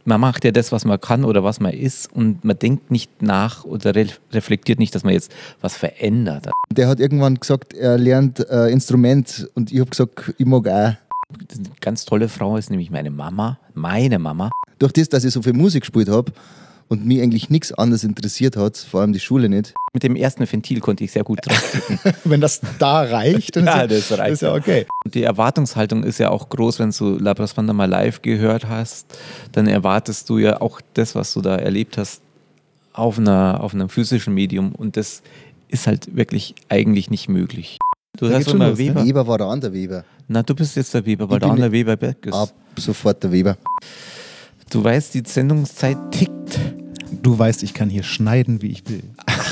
Man macht ja das, was man kann oder was man ist und man denkt nicht nach oder reflektiert nicht, dass man jetzt was verändert. Der hat irgendwann gesagt, er lernt Instrument und ich habe gesagt, ich mag auch. Eine ganz tolle Frau ist nämlich meine Mama. Durch das, dass ich so viel Musik gespielt habe und mich eigentlich nichts anderes interessiert hat, vor allem die Schule nicht. Mit dem ersten Ventil konnte ich sehr gut draufdrücken. Wenn das da reicht, dann Ja, ist, das reicht. ist ja okay. Und die Erwartungshaltung ist ja auch groß, wenn du La Brass Banda mal live gehört hast, dann erwartest du ja auch das, was du da erlebt hast, auf einem physischen Medium und das ist halt wirklich eigentlich nicht möglich. Du Da hast geht's schon schon mal los, ne? Weber. Weber war der andere Weber. Na, du bist jetzt der Weber, weil Ich der bin andere Weber Berg ist. Ab sofort der Weber. Du weißt, die Sendungszeit tickt. Du weißt, ich kann hier schneiden, wie ich will.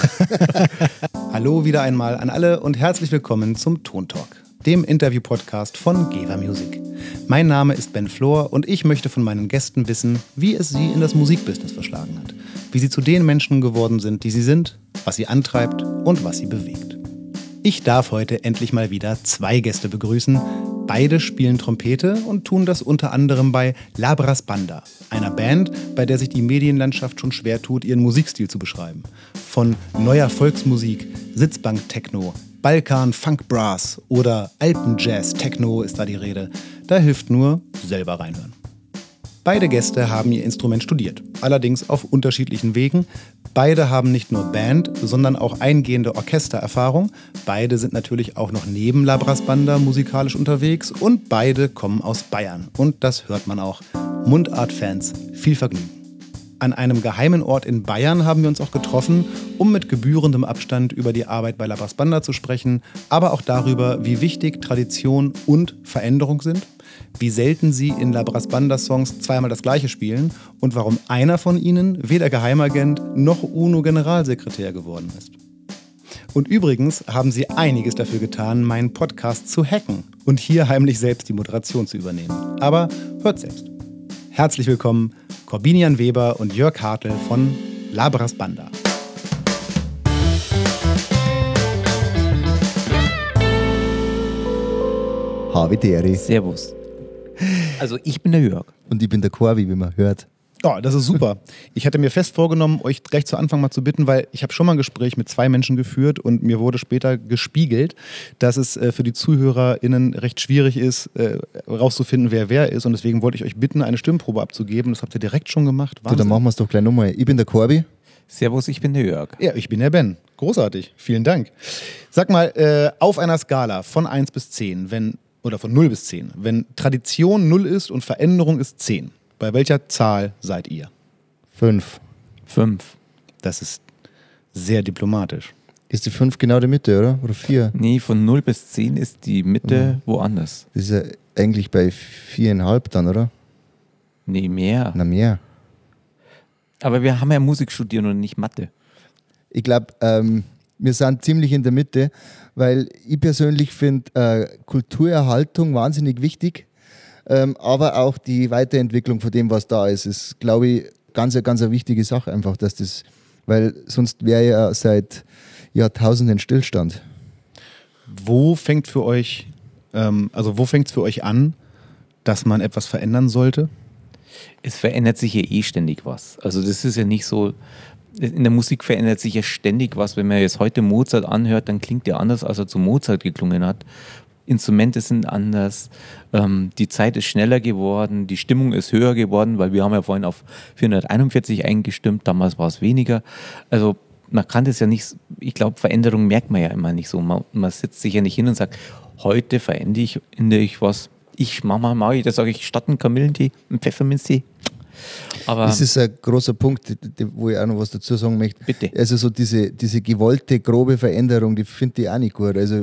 Hallo wieder einmal an alle und herzlich willkommen zum Tontalk, dem Interview-Podcast von Geber Music. Mein Name ist Ben Flor und ich möchte von meinen Gästen wissen, wie es sie in das Musikbusiness verschlagen hat, wie sie zu den Menschen geworden sind, die sie sind, was sie antreibt und was sie bewegt. Ich darf heute endlich mal wieder zwei Gäste begrüßen. Beide spielen Trompete und tun das unter anderem bei La Brass Banda, einer Band, bei der sich die Medienlandschaft schon schwer tut, ihren Musikstil zu beschreiben. Von neuer Volksmusik, Sitzbank-Techno, Balkan-Funk-Brass oder Alpen-Jazz-Techno ist da die Rede. Da hilft nur selber reinhören. Beide Gäste haben ihr Instrument studiert, allerdings auf unterschiedlichen Wegen. Beide haben nicht nur Band, sondern auch eingehende Orchestererfahrung. Beide sind natürlich auch noch neben La Brass Banda musikalisch unterwegs und beide kommen aus Bayern. Und das hört man auch. Mundart-Fans, viel Vergnügen. An einem geheimen Ort in Bayern haben wir uns auch getroffen, um mit gebührendem Abstand über die Arbeit bei La Brass Banda zu sprechen, aber auch darüber, wie wichtig Tradition und Veränderung sind, wie selten sie in La Brass Banda Songs zweimal das Gleiche spielen und warum einer von ihnen weder Geheimagent noch UNO-Generalsekretär geworden ist. Und übrigens haben sie einiges dafür getan, meinen Podcast zu hacken und hier heimlich selbst die Moderation zu übernehmen. Aber hört selbst. Herzlich willkommen, Corbinian Weber und Jörg Hartl von La Brass Banda. Havideri. Servus. Also ich bin der Jörg. Und ich bin der Corby, wie man hört. Oh, das ist super. Ich hatte mir fest vorgenommen, euch gleich zu Anfang mal zu bitten, weil ich habe schon mal ein Gespräch mit zwei Menschen geführt und mir wurde später gespiegelt, dass es für die ZuhörerInnen recht schwierig ist, rauszufinden, wer ist. Und deswegen wollte ich euch bitten, eine Stimmprobe abzugeben. Das habt ihr direkt schon gemacht. Du, dann machen wir es doch gleich nochmal. Ich bin der Corby. Servus, ich bin der Jörg. Ja, ich bin der Ben. Großartig. Vielen Dank. Sag mal, auf einer Skala von 1 bis 10, oder von 0 bis 10, wenn Tradition 0 ist und Veränderung ist 10, bei welcher Zahl seid ihr? 5. 5. Das ist sehr diplomatisch. Ist die 5 genau die Mitte, oder? Oder 4? Nee, von 0 bis 10 ist die Mitte woanders. Das ist ja eigentlich bei 4,5 dann, oder? Nee, mehr. Na, mehr. Aber wir haben ja Musik studiert und nicht Mathe. Ich glaube, wir sind ziemlich in der Mitte, weil ich persönlich finde Kulturerhaltung wahnsinnig wichtig, aber auch die Weiterentwicklung von dem, was da ist, glaube ich, ganz eine wichtige Sache einfach, dass das, weil sonst wäre ja seit Jahrtausenden Stillstand. Wo fängt für euch, wo fängt es für euch an, dass man etwas verändern sollte? Es verändert sich ja eh ständig was. Also das ist ja nicht so, in der Musik verändert sich ja ständig was. Wenn man jetzt heute Mozart anhört, dann klingt der anders, als er zu Mozart geklungen hat. Instrumente sind anders, die Zeit ist schneller geworden, die Stimmung ist höher geworden, weil wir haben ja vorhin auf 441 eingestimmt, damals war es weniger. Also man kann das ja nicht, ich glaube, Veränderung merkt man ja immer nicht so. Man setzt sich ja nicht hin und sagt, heute verändere ich was. Das sage ich, statt einen Kamillentee, einen Pfefferminztee. Aber Das ist ein großer Punkt, wo ich auch noch was dazu sagen möchte. Bitte. Also so diese gewollte, grobe Veränderung, die finde ich auch nicht gut. Also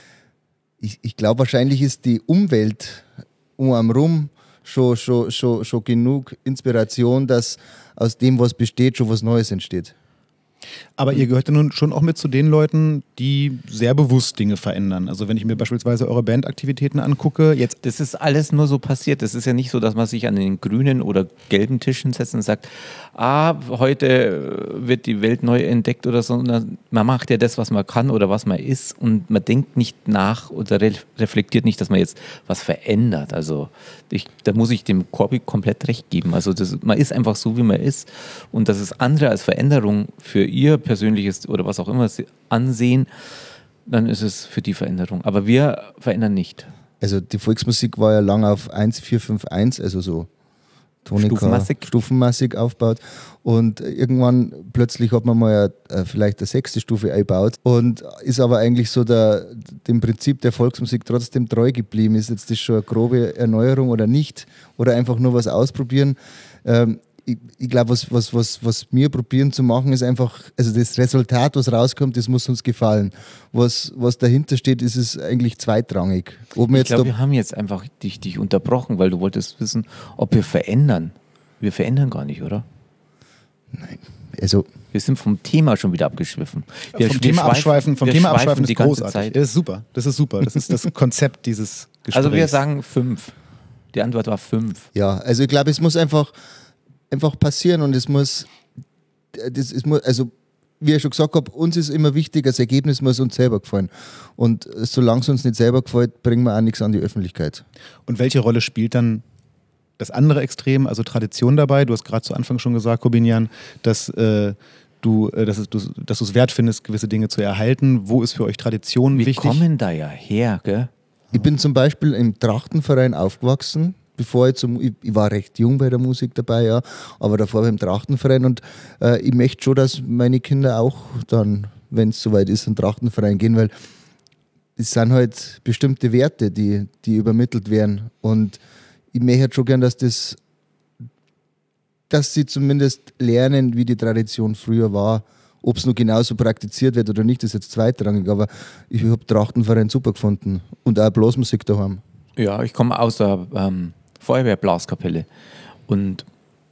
ich glaube, wahrscheinlich ist die Umwelt um einen rum schon genug Inspiration, dass aus dem, was besteht, schon was Neues entsteht. Aber ihr gehört ja nun schon auch mit zu den Leuten, die sehr bewusst Dinge verändern. Also wenn ich mir beispielsweise eure Bandaktivitäten angucke, jetzt... Das ist alles nur so passiert. Das ist ja nicht so, dass man sich an den grünen oder gelben Tisch hinsetzt und sagt, heute wird die Welt neu entdeckt oder so. Man macht ja das, was man kann oder was man ist und man denkt nicht nach oder reflektiert nicht, dass man jetzt was verändert. Also da muss ich dem Corby komplett recht geben. Also man ist einfach so, wie man ist und das ist andere als Veränderung für ihr persönliches oder was auch immer sie ansehen, dann ist es für die Veränderung. Aber wir verändern nicht. Also die Volksmusik war ja lang auf 1-4-5-1, also so Tonika, stufenmäßig aufgebaut. Und irgendwann plötzlich hat man mal vielleicht eine 6. Stufe eingebaut und ist aber eigentlich so dem Prinzip der Volksmusik trotzdem treu geblieben. Ist jetzt das schon eine grobe Erneuerung oder nicht? Oder einfach nur was ausprobieren? Ich glaube, was wir probieren zu machen, ist einfach, also das Resultat, was rauskommt, das muss uns gefallen. Was dahinter steht, ist es eigentlich zweitrangig. Ich glaube, wir haben jetzt einfach dich unterbrochen, weil du wolltest wissen, ob wir verändern. Wir verändern gar nicht, oder? Nein. Also wir sind vom Thema schon wieder abgeschwiffen. Vom Thema abschweifen ist großartig. Das ist super. Das ist das Konzept dieses Gesprächs. Also wir sagen 5. Die Antwort war 5. Ja, also ich glaube, es muss einfach passieren und es muss, also wie ich schon gesagt habe, uns ist immer wichtig, das Ergebnis muss uns selber gefallen. Und solange es uns nicht selber gefällt, bringen wir auch nichts an die Öffentlichkeit. Und welche Rolle spielt dann das andere Extrem, also Tradition dabei? Du hast gerade zu Anfang schon gesagt, Korbinian, dass du es wert findest, gewisse Dinge zu erhalten. Wo ist für euch Tradition wichtig? Wir kommen da ja her, gell? Ich bin zum Beispiel im Trachtenverein aufgewachsen. Ich war recht jung bei der Musik dabei, ja, aber davor beim Trachtenverein und ich möchte schon, dass meine Kinder auch dann, wenn es soweit ist, in den Trachtenverein gehen, weil es sind halt bestimmte Werte, die übermittelt werden und ich möchte halt schon gern, dass sie zumindest lernen, wie die Tradition früher war. Ob es noch genauso praktiziert wird oder nicht, ist jetzt zweitrangig, aber ich habe Trachtenverein super gefunden und auch Blasmusik daheim. Ja, ich komme aus der Feuerwehrblaskapelle und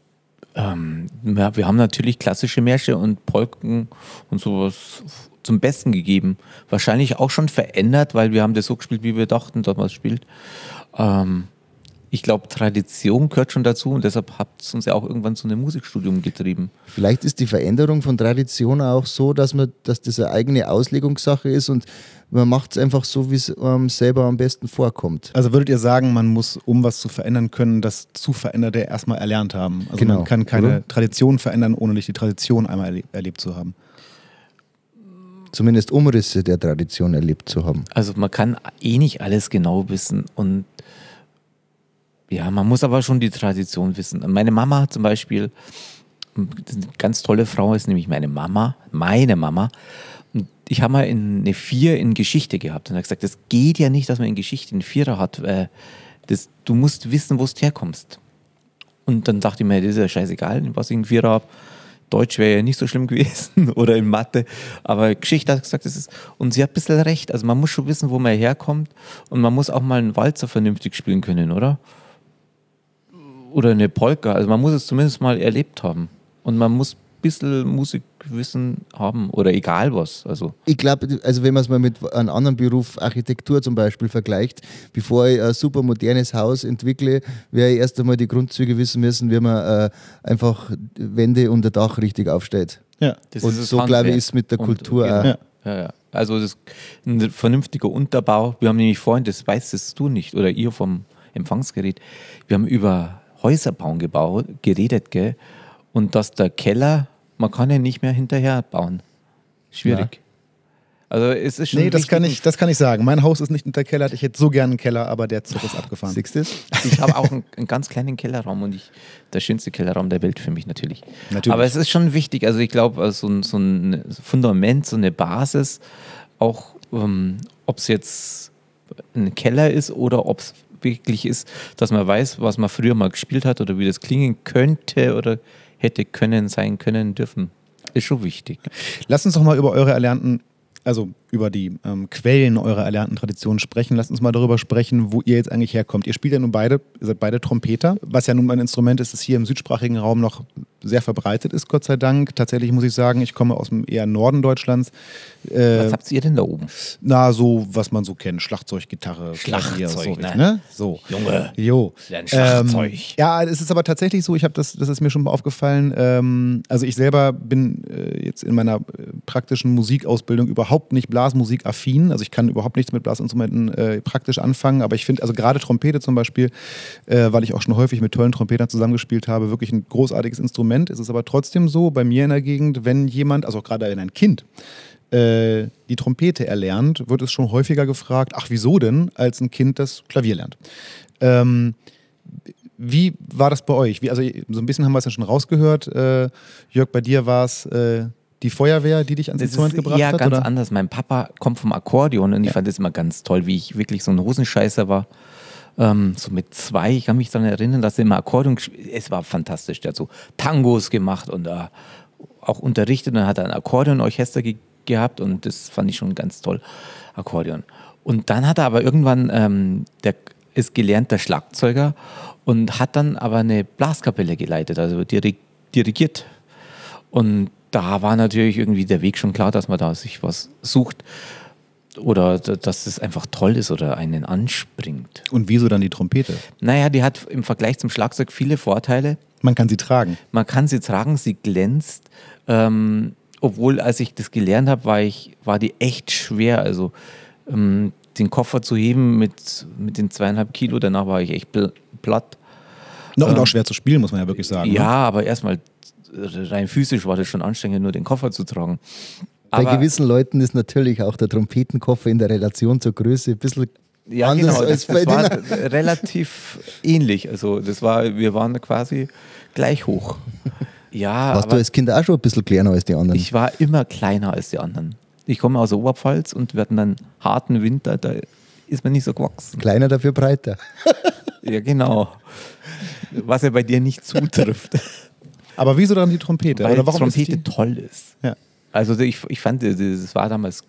wir haben natürlich klassische Märsche und Polken und sowas zum Besten gegeben. Wahrscheinlich auch schon verändert, weil wir haben das so gespielt, wie wir dachten, dass man es spielt. Ich glaube, Tradition gehört schon dazu und deshalb hat es uns ja auch irgendwann zu einem Musikstudium getrieben. Vielleicht ist die Veränderung von Tradition auch so, dass das eine eigene Auslegungssache ist und man macht es einfach so, wie es selber am besten vorkommt. Also würdet ihr sagen, man muss, um was zu verändern können, das zu Veränderte erstmal erlernt haben? Also genau. Man kann keine Tradition verändern, ohne nicht die Tradition einmal erlebt zu haben. Zumindest Umrisse der Tradition erlebt zu haben. Also man kann nicht alles genau wissen und ja, man muss aber schon die Tradition wissen. Meine Mama zum Beispiel, eine ganz tolle Frau ist nämlich meine Mama. Und ich habe mal eine 4 in Geschichte gehabt und habe gesagt, das geht ja nicht, dass man in Geschichte einen 4er hat. Du musst wissen, wo du herkommst. Und dann dachte ich mir, das ist ja scheißegal, was ich einen 4er habe. Deutsch wäre ja nicht so schlimm gewesen oder in Mathe, aber Geschichte hat gesagt, das ist, und sie hat ein bisschen recht. Also man muss schon wissen, wo man herkommt und man muss auch mal einen Walzer vernünftig spielen können, oder? Oder eine Polka, also man muss es zumindest mal erlebt haben und man muss ein bisschen Musikwissen haben oder egal was. Also ich glaube, also wenn man es mal mit einem anderen Beruf, Architektur zum Beispiel, vergleicht, bevor ich ein super modernes Haus entwickle, werde ich erst einmal die Grundzüge wissen müssen, wie man einfach Wände und ein Dach richtig aufstellt. Ja, das und ist so, glaube ich, ist mit der Kultur genau. auch. Ja. Also das ein vernünftiger Unterbau. Wir haben nämlich vorhin, das weißt du nicht, oder ihr vom Empfangsgerät, wir haben über Häuserbauen geredet, gell? Und dass der Keller, man kann ja nicht mehr hinterher bauen. Schwierig. Ja. Also es ist schon. Nee, das kann ich sagen. Mein Haus ist nicht unterkellert. Ich hätte so gerne einen Keller, aber der Zug ist abgefahren. Siehst du? Ich habe auch einen ganz kleinen Kellerraum und der schönste Kellerraum der Welt für mich natürlich. Aber es ist schon wichtig. Also ich glaube, so ein Fundament, so eine Basis, auch ob es jetzt ein Keller ist oder ob es wirklich ist, dass man weiß, was man früher mal gespielt hat oder wie das klingen könnte oder hätte können, sein können, dürfen. Ist schon wichtig. Lass uns doch mal über eure erlernten, also über die Quellen eurer erlernten Tradition sprechen, lasst uns mal darüber sprechen, wo ihr jetzt eigentlich herkommt. Ihr spielt ja nun beide, ihr seid beide Trompeter, was ja nun ein Instrument ist, das hier im südsprachigen Raum noch sehr verbreitet ist, Gott sei Dank. Tatsächlich muss ich sagen, ich komme aus dem eher Norden Deutschlands. Was habt ihr denn da oben? Na, so, was man so kennt. Schlagzeug, Gitarre, Klavier, so, ne? So. Junge, Jo. lern Schlagzeug. Ja, es ist aber tatsächlich so, das ist mir schon mal aufgefallen, also ich selber bin jetzt in meiner praktischen Musikausbildung überhaupt nicht Blasmusik-affin, also ich kann überhaupt nichts mit Blasinstrumenten praktisch anfangen, aber ich finde, also gerade Trompete zum Beispiel, weil ich auch schon häufig mit tollen Trompetern zusammengespielt habe, wirklich ein großartiges Instrument. Es ist aber trotzdem so, bei mir in der Gegend, wenn jemand, also auch gerade wenn ein Kind, die Trompete erlernt, wird es schon häufiger gefragt, ach wieso denn, als ein Kind das Klavier lernt. Wie war das bei euch? Also so ein bisschen haben wir es ja schon rausgehört. Jörg, bei dir war es die Feuerwehr, die dich ans Instrument gebracht hat? Ja, ganz oder? anders. Mein Papa kommt vom Akkordeon und ich fand das immer ganz toll, wie ich wirklich so ein Hosenscheißer war. So mit 2, ich kann mich daran erinnern, dass er immer Akkordeon gespielt hat. Es war fantastisch. Der hat so Tangos gemacht und auch unterrichtet. Und dann hat er ein Akkordeonorchester gehabt und das fand ich schon ganz toll, Akkordeon. Und dann hat er aber irgendwann, der ist gelernter Schlagzeuger und hat dann aber eine Blaskapelle geleitet, also dirigiert. Und da war natürlich irgendwie der Weg schon klar, dass man da sich was sucht oder dass es einfach toll ist oder einen anspringt. Und wieso dann die Trompete? Naja, die hat im Vergleich zum Schlagzeug viele Vorteile. Man kann sie tragen. Man kann sie tragen, sie glänzt. Obwohl, als ich das gelernt habe, war die echt schwer. Also den Koffer zu heben mit den 2,5 Kilo, danach war ich echt platt. Und auch schwer zu spielen, muss man ja wirklich sagen. Ja, ne? aber erstmal rein physisch war das schon anstrengend, nur den Koffer zu tragen. Bei Aber gewissen Leuten ist natürlich auch der Trompetenkoffer in der Relation zur Größe ein bisschen ja, anders genau, als das bei war den. relativ ähnlich. Also wir waren quasi gleich hoch. Ja, Warst du aber als Kind auch schon ein bisschen kleiner als die anderen? ich war immer kleiner als die anderen. Ich komme aus der Oberpfalz und wir hatten dann harten Winter, da ist man nicht so gewachsen. Kleiner, dafür breiter. Ja, genau. Was ja bei dir nicht zutrifft. Aber wieso dann die Trompete? Weil Oder warum Trompete ist die? toll ist. Ja. Also ich fand, das war damals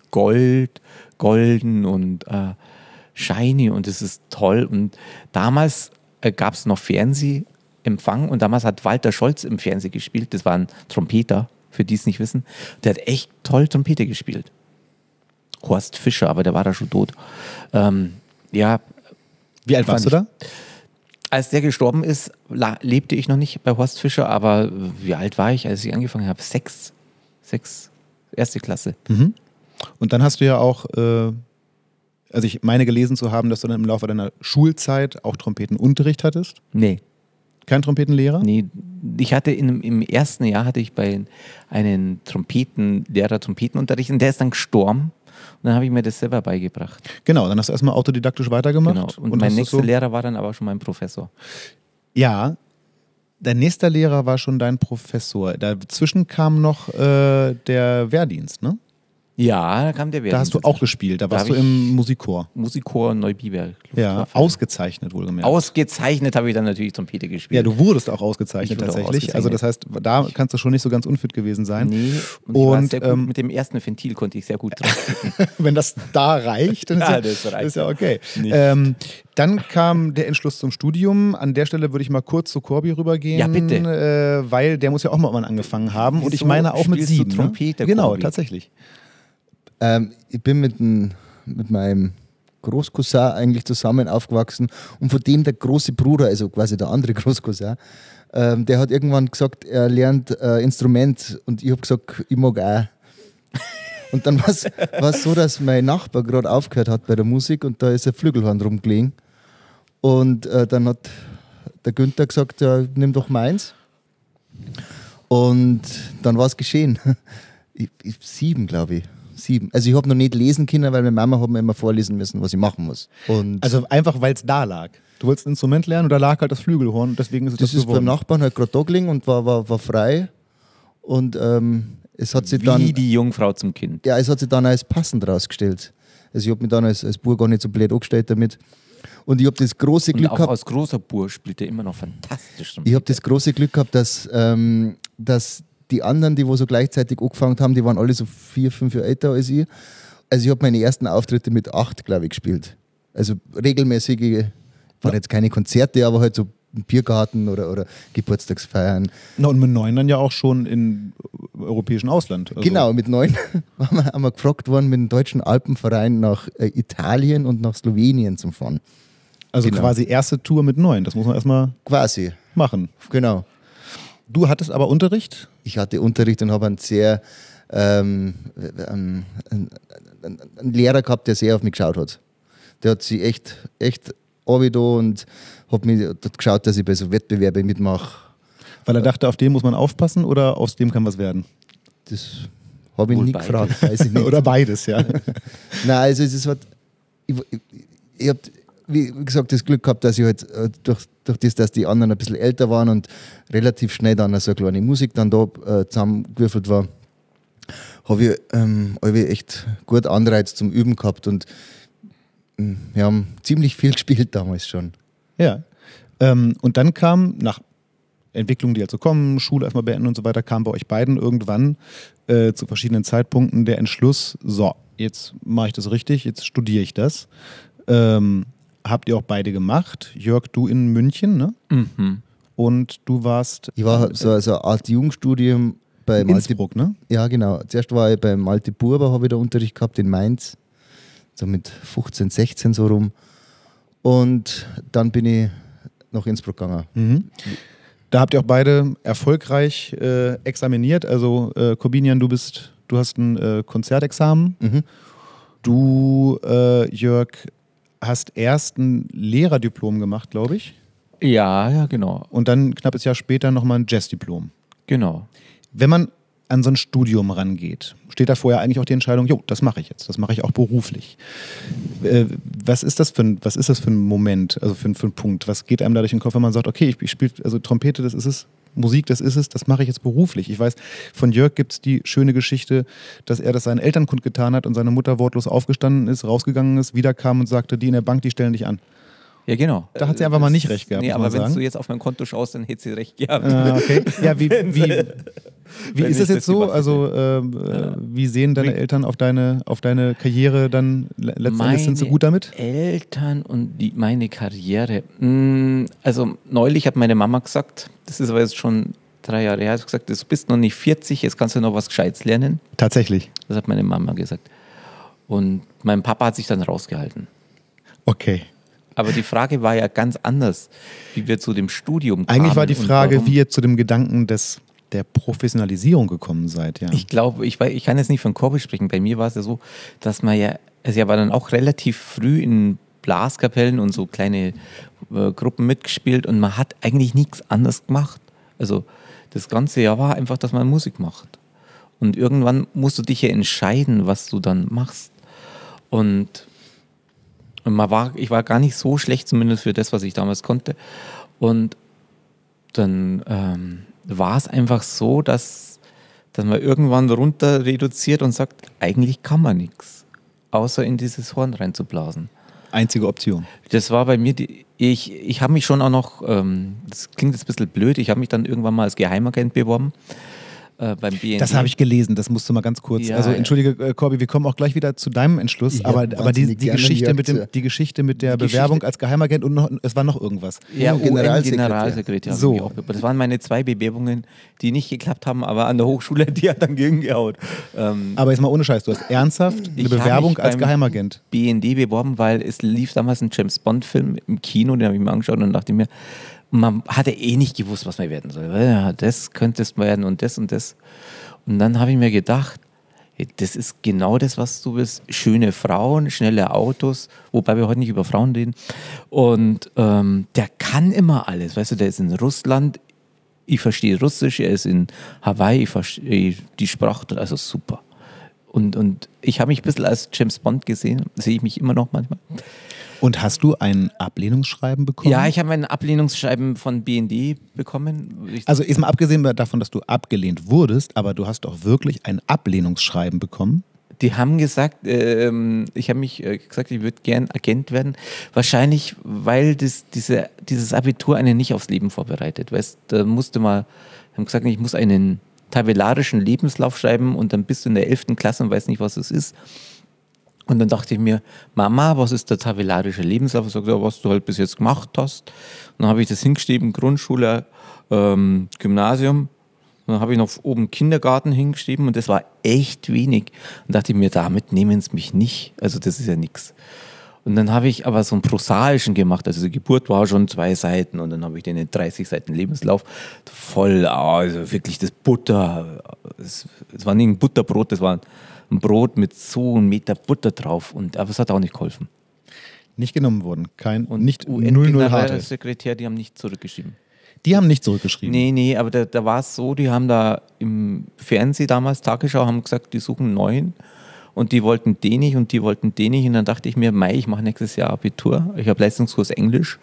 golden und shiny und das ist toll. Und damals gab es noch Fernsehempfang und damals hat Walter Scholz im Fernsehen gespielt. Das war ein Trompeter, für die es nicht wissen. Der hat echt toll Trompete gespielt. Horst Fischer, aber der war da schon tot. Ja. Wie alt warst du da? Als der gestorben ist, lebte ich noch nicht bei Horst Fischer, aber wie alt war ich, als ich angefangen habe? 6, 1. Klasse. Mhm. Und dann hast du ja auch, also ich meine gelesen zu haben, dass du dann im Laufe deiner Schulzeit auch Trompetenunterricht hattest. Nee. Kein Trompetenlehrer? Nee, ich hatte im ersten Jahr hatte ich bei einem Trompetenlehrer Trompetenunterricht und der ist dann gestorben. Und dann habe ich mir das selber beigebracht. Genau, dann hast du erstmal autodidaktisch weitergemacht. Genau. Und mein hast nächster so Lehrer war dann aber schon mein Professor. Ja, dein nächster Lehrer war schon dein Professor. Dazwischen kam noch der Wehrdienst, ne? Ja, da kam der Wehrdienst. Da hast du auch gespielt, da warst du im Musikchor. Musikchor Neubiberg. Ja, ausgezeichnet wohlgemerkt. Ausgezeichnet habe ich dann natürlich Trompete gespielt. Ja, du wurdest auch ausgezeichnet Ich wurde auch tatsächlich. ausgezeichnet. Also das heißt, da kannst du schon nicht so ganz unfit gewesen sein. Nee, und ich war sehr gut, mit dem ersten Ventil konnte ich sehr gut drauf. Wenn das da reicht, dann Ja, ist, das reicht. ist ja okay. Nicht. Dann kam der Entschluss zum Studium. An der Stelle würde ich mal kurz zu Corby rübergehen. Ja, bitte. Weil der muss ja auch mal angefangen haben. Und ich Wieso meine auch mit spielst du 7. Trompete, ne? Genau, Corby? tatsächlich. Ich bin mit meinem Großcousin eigentlich zusammen aufgewachsen und von dem der große Bruder, also quasi der andere Großcousin, der hat irgendwann gesagt, er lernt Instrument und ich habe gesagt, ich mag auch. Und dann war es so, dass mein Nachbar gerade aufgehört hat bei der Musik und da ist ein Flügelhorn rumgelegen. Und dann hat der Günther gesagt, ja, nimm doch meins. Und dann war es geschehen. 7, glaube ich. 7. Also ich habe noch nicht lesen können, weil meine Mama hat mir immer vorlesen müssen, was ich machen muss. Und Also einfach, weil es da lag. Du wolltest ein Instrument lernen und da lag halt das Flügelhorn und deswegen ist es das ist geworden. beim Nachbarn halt gerade da gelegen und war frei. Und es hat sich Wie dann... die Jungfrau zum Kind. Ja, es hat sich dann als passend rausgestellt. Also ich habe mich dann als Bub gar nicht so blöd angestellt damit. Und ich habe das große Und Glück auch gehabt... als großer Bub spielt er immer noch fantastisch. Ich habe das große Glück gehabt, dass die anderen, die wo so gleichzeitig angefangen haben, die waren alle so 4, 5 Jahre älter als ich. Also ich habe meine ersten Auftritte mit 8, glaube ich, gespielt. Also regelmäßige, waren jetzt keine Konzerte, aber halt so im Biergarten oder Geburtstagsfeiern. Na, und mit 9 dann ja auch schon im europäischen Ausland. Also Genau, mit 9 haben wir gefragt worden, mit dem deutschen Alpenverein nach Italien und nach Slowenien zu fahren. Also genau. quasi erste Tour mit 9, das muss man erstmal Quasi, machen. genau. Du hattest aber Unterricht? Ich hatte Unterricht und habe einen sehr einen Lehrer gehabt, der sehr auf mich geschaut hat. Der hat sich echt angetan und hat mich dort geschaut, dass ich bei so Wettbewerben mitmache. Weil er dachte, auf den muss man aufpassen oder aus dem kann was werden? Das habe ich Wohl nie beides. gefragt, weiß ich nicht. Oder beides, ja. Nein, also es ist halt, ich habe, wie gesagt, das Glück gehabt, dass ich halt durch das, dass die anderen ein bisschen älter waren und relativ schnell dann so eine kleine Musik dann da zusammengewürfelt war, habe ich echt gut Anreiz zum Üben gehabt und wir haben ziemlich viel gespielt damals schon. Ja. Und dann kam nach Entwicklungen, die also kommen, Schule erstmal beenden und so weiter, kam bei euch beiden irgendwann zu verschiedenen Zeitpunkten der Entschluss, so, jetzt mache ich das richtig, jetzt studiere ich das. Habt ihr auch beide gemacht. Jörg, du in München, ne? Mhm. Und du warst Ich war so eine Art Jugendstudium bei in Innsbruck, ne? Ja, genau. Zuerst war ich bei Malte Burber, habe ich da Unterricht gehabt in Mainz, so mit 15, 16 so rum. Und dann bin ich nach Innsbruck gegangen. Mhm. Da habt ihr auch beide erfolgreich examiniert. Also Corbinian, du hast ein Konzertexamen. Mhm. Du, Jörg, hast erst ein Lehrerdiplom gemacht, glaube ich. Ja, genau. Und dann ein knappes Jahr später nochmal ein Jazzdiplom. Genau. Wenn man an so ein Studium rangeht, steht da vorher eigentlich auch die Entscheidung, jo, das mache ich jetzt, das mache ich auch beruflich. Was ist das für ein Moment, also für ein Punkt? Was geht einem da durch den Kopf, wenn man sagt, okay, ich spiele, also Trompete, das ist es, Musik, das ist es, das mache ich jetzt beruflich. Ich weiß, von Jörg gibt es die schöne Geschichte, dass er das seinen Eltern kundgetan hat und seine Mutter wortlos aufgestanden ist, rausgegangen ist, wiederkam und sagte, die in der Bank, die stellen dich an. Ja, genau. Da hat sie einfach mal nicht recht gehabt, Nee, muss aber man wenn sagen. du jetzt auf mein Konto schaust, dann hätte sie recht gehabt. Okay. Ja, wie Wenn ist das ich jetzt so? das Also, wie sehen deine Eltern auf deine Karriere dann letztendlich? Sind sie gut damit? Eltern und meine Karriere. Also neulich hat meine Mama gesagt, das ist aber jetzt schon 3 Jahre her, hat gesagt, du bist noch nicht 40, jetzt kannst du noch was Gescheites lernen. Tatsächlich. Das hat meine Mama gesagt. Und mein Papa hat sich dann rausgehalten. Okay. Aber die Frage war ja ganz anders, wie wir zu dem Studium kamen. Eigentlich war die und Frage, warum. wie ihr zu dem Gedanken der Professionalisierung gekommen seid. Ja. Ich glaube, ich kann jetzt nicht von Corby sprechen. Bei mir war es ja so, dass man ja, also er war dann auch relativ früh in Blaskapellen und so kleine Gruppen mitgespielt und man hat eigentlich nichts anderes gemacht. Also das ganze Jahr war einfach, dass man Musik macht. Und irgendwann musst du dich ja entscheiden, was du dann machst. Und ich war gar nicht so schlecht, zumindest für das, was ich damals konnte. Und dann war es einfach so, dass man irgendwann runter reduziert und sagt, eigentlich kann man nichts, außer in dieses Horn reinzublasen. Einzige Option. Das war bei mir, ich habe mich schon auch noch, das klingt jetzt ein bisschen blöd, ich habe mich dann irgendwann mal als Geheimagent beworben. Beim BND. Das habe ich gelesen, das musst du mal ganz kurz. Ja, also ja. entschuldige, Corby, wir kommen auch gleich wieder zu deinem Entschluss, Ich aber hab die wahnsinnig gerne Geschichte Jörg die Geschichte mit der Die Bewerbung Geschichte- als Geheimagent und es war noch irgendwas. Ja, Generalsekretär. UN-Generalsekretär. So. Das waren meine 2 Bewerbungen, die nicht geklappt haben, aber an der Hochschule, die hat dann gegengehauen. Aber jetzt mal ohne Scheiß, du hast ernsthaft eine Ich hab Bewerbung mich als beim Geheimagent. BND beworben, weil es lief damals ein James-Bond-Film im Kino, den habe ich mir angeschaut und dachte mir, man hatte eh nicht gewusst, was man werden soll. Ja, das könntest man werden und das und das. Und dann habe ich mir gedacht, hey, das ist genau das, was du willst. Schöne Frauen, schnelle Autos, wobei wir heute nicht über Frauen reden. Und der kann immer alles. Weißt du, der ist in Russland, ich verstehe Russisch, er ist in Hawaii, ich verstehe die Sprache, also super. Und ich habe mich ein bisschen als James Bond gesehen, sehe ich mich immer noch manchmal. Und hast du ein Ablehnungsschreiben bekommen? Ja, ich habe ein Ablehnungsschreiben von BND bekommen. Also ist mal abgesehen davon, dass du abgelehnt wurdest, aber du hast doch wirklich ein Ablehnungsschreiben bekommen? Die haben gesagt, ich habe mich gesagt, ich würde gern Agent werden. Wahrscheinlich, weil dieses Abitur einen nicht aufs Leben vorbereitet. Weißt, da musste man, haben gesagt, ich muss einen tabellarischen Lebenslauf schreiben und dann bist du in der 11. Klasse und weißt nicht, was es ist. Und dann dachte ich mir, Mama, was ist der tabellarische Lebenslauf? Ich sagte, ja, was du halt bis jetzt gemacht hast. Und dann habe ich das hingeschrieben, Grundschule, Gymnasium. Und dann habe ich noch oben Kindergarten hingeschrieben und das war echt wenig. Und dachte ich mir, damit nehmen sie mich nicht. Also das ist ja nichts. Und dann habe ich aber so einen prosaischen gemacht. Also die Geburt war schon 2 Seiten und dann habe ich den in 30 Seiten Lebenslauf voll, also wirklich das Butter. Es war nicht ein Butterbrot, das war ein Brot mit so einem Meter Butter drauf. Aber es hat auch nicht geholfen. Nicht genommen worden. Und nicht 0-0 harte. UN-Generalsekretär, die haben nicht zurückgeschrieben. Die haben nicht zurückgeschrieben. Nee, aber da war es so, die haben da im Fernsehen damals, Tagesschau, haben gesagt, die suchen einen neuen. Und die wollten den nicht und die wollten den nicht. Und dann dachte ich mir, ich mache nächstes Jahr Abitur. Ich habe Leistungskurs Englisch.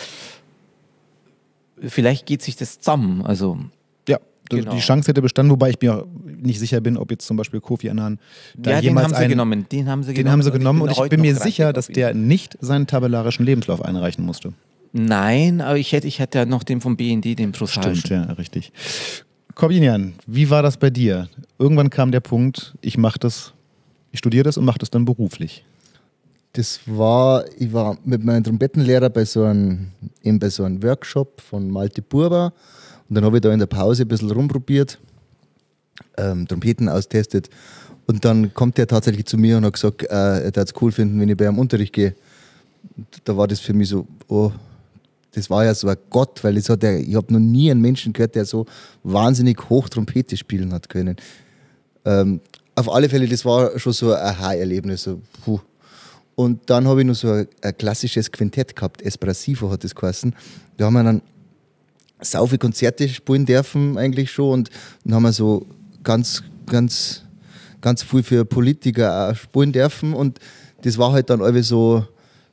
Vielleicht geht sich das zusammen. Also, Ja, genau. Die Chance hätte bestanden, wobei ich mir nicht sicher bin, ob jetzt zum Beispiel Kofi Annan da den jemals haben sie genommen. Den haben sie genommen und ich bin mir sicher, dass der nicht seinen tabellarischen Lebenslauf einreichen musste. Nein, aber ich hätte ja noch den vom BND, den prosaischen. Stimmt, ja, richtig. Corbinian, wie war das bei dir? Irgendwann kam der Punkt, ich studiere das und mache das dann beruflich. Ich war mit meinem Trompetenlehrer bei so einem Workshop von Malte Burber und dann habe ich da in der Pause ein bisschen rumprobiert, Trompeten austestet und dann kommt der tatsächlich zu mir und hat gesagt, er würde es cool finden, wenn ich bei ihm Unterricht gehe. Und da war das für mich so, das war ja so ein Gott, weil ich habe noch nie einen Menschen gehört, der so wahnsinnig hoch Trompete spielen hat können. Auf alle Fälle, das war schon so ein Aha-Erlebnis. So, puh. Und dann habe ich noch so ein klassisches Quintett gehabt, Espressivo hat das geheißen. Da haben wir dann sau viele Konzerte spielen dürfen eigentlich schon und dann haben wir so ganz viel für Politiker auch spielen dürfen und das war halt dann irgendwie so,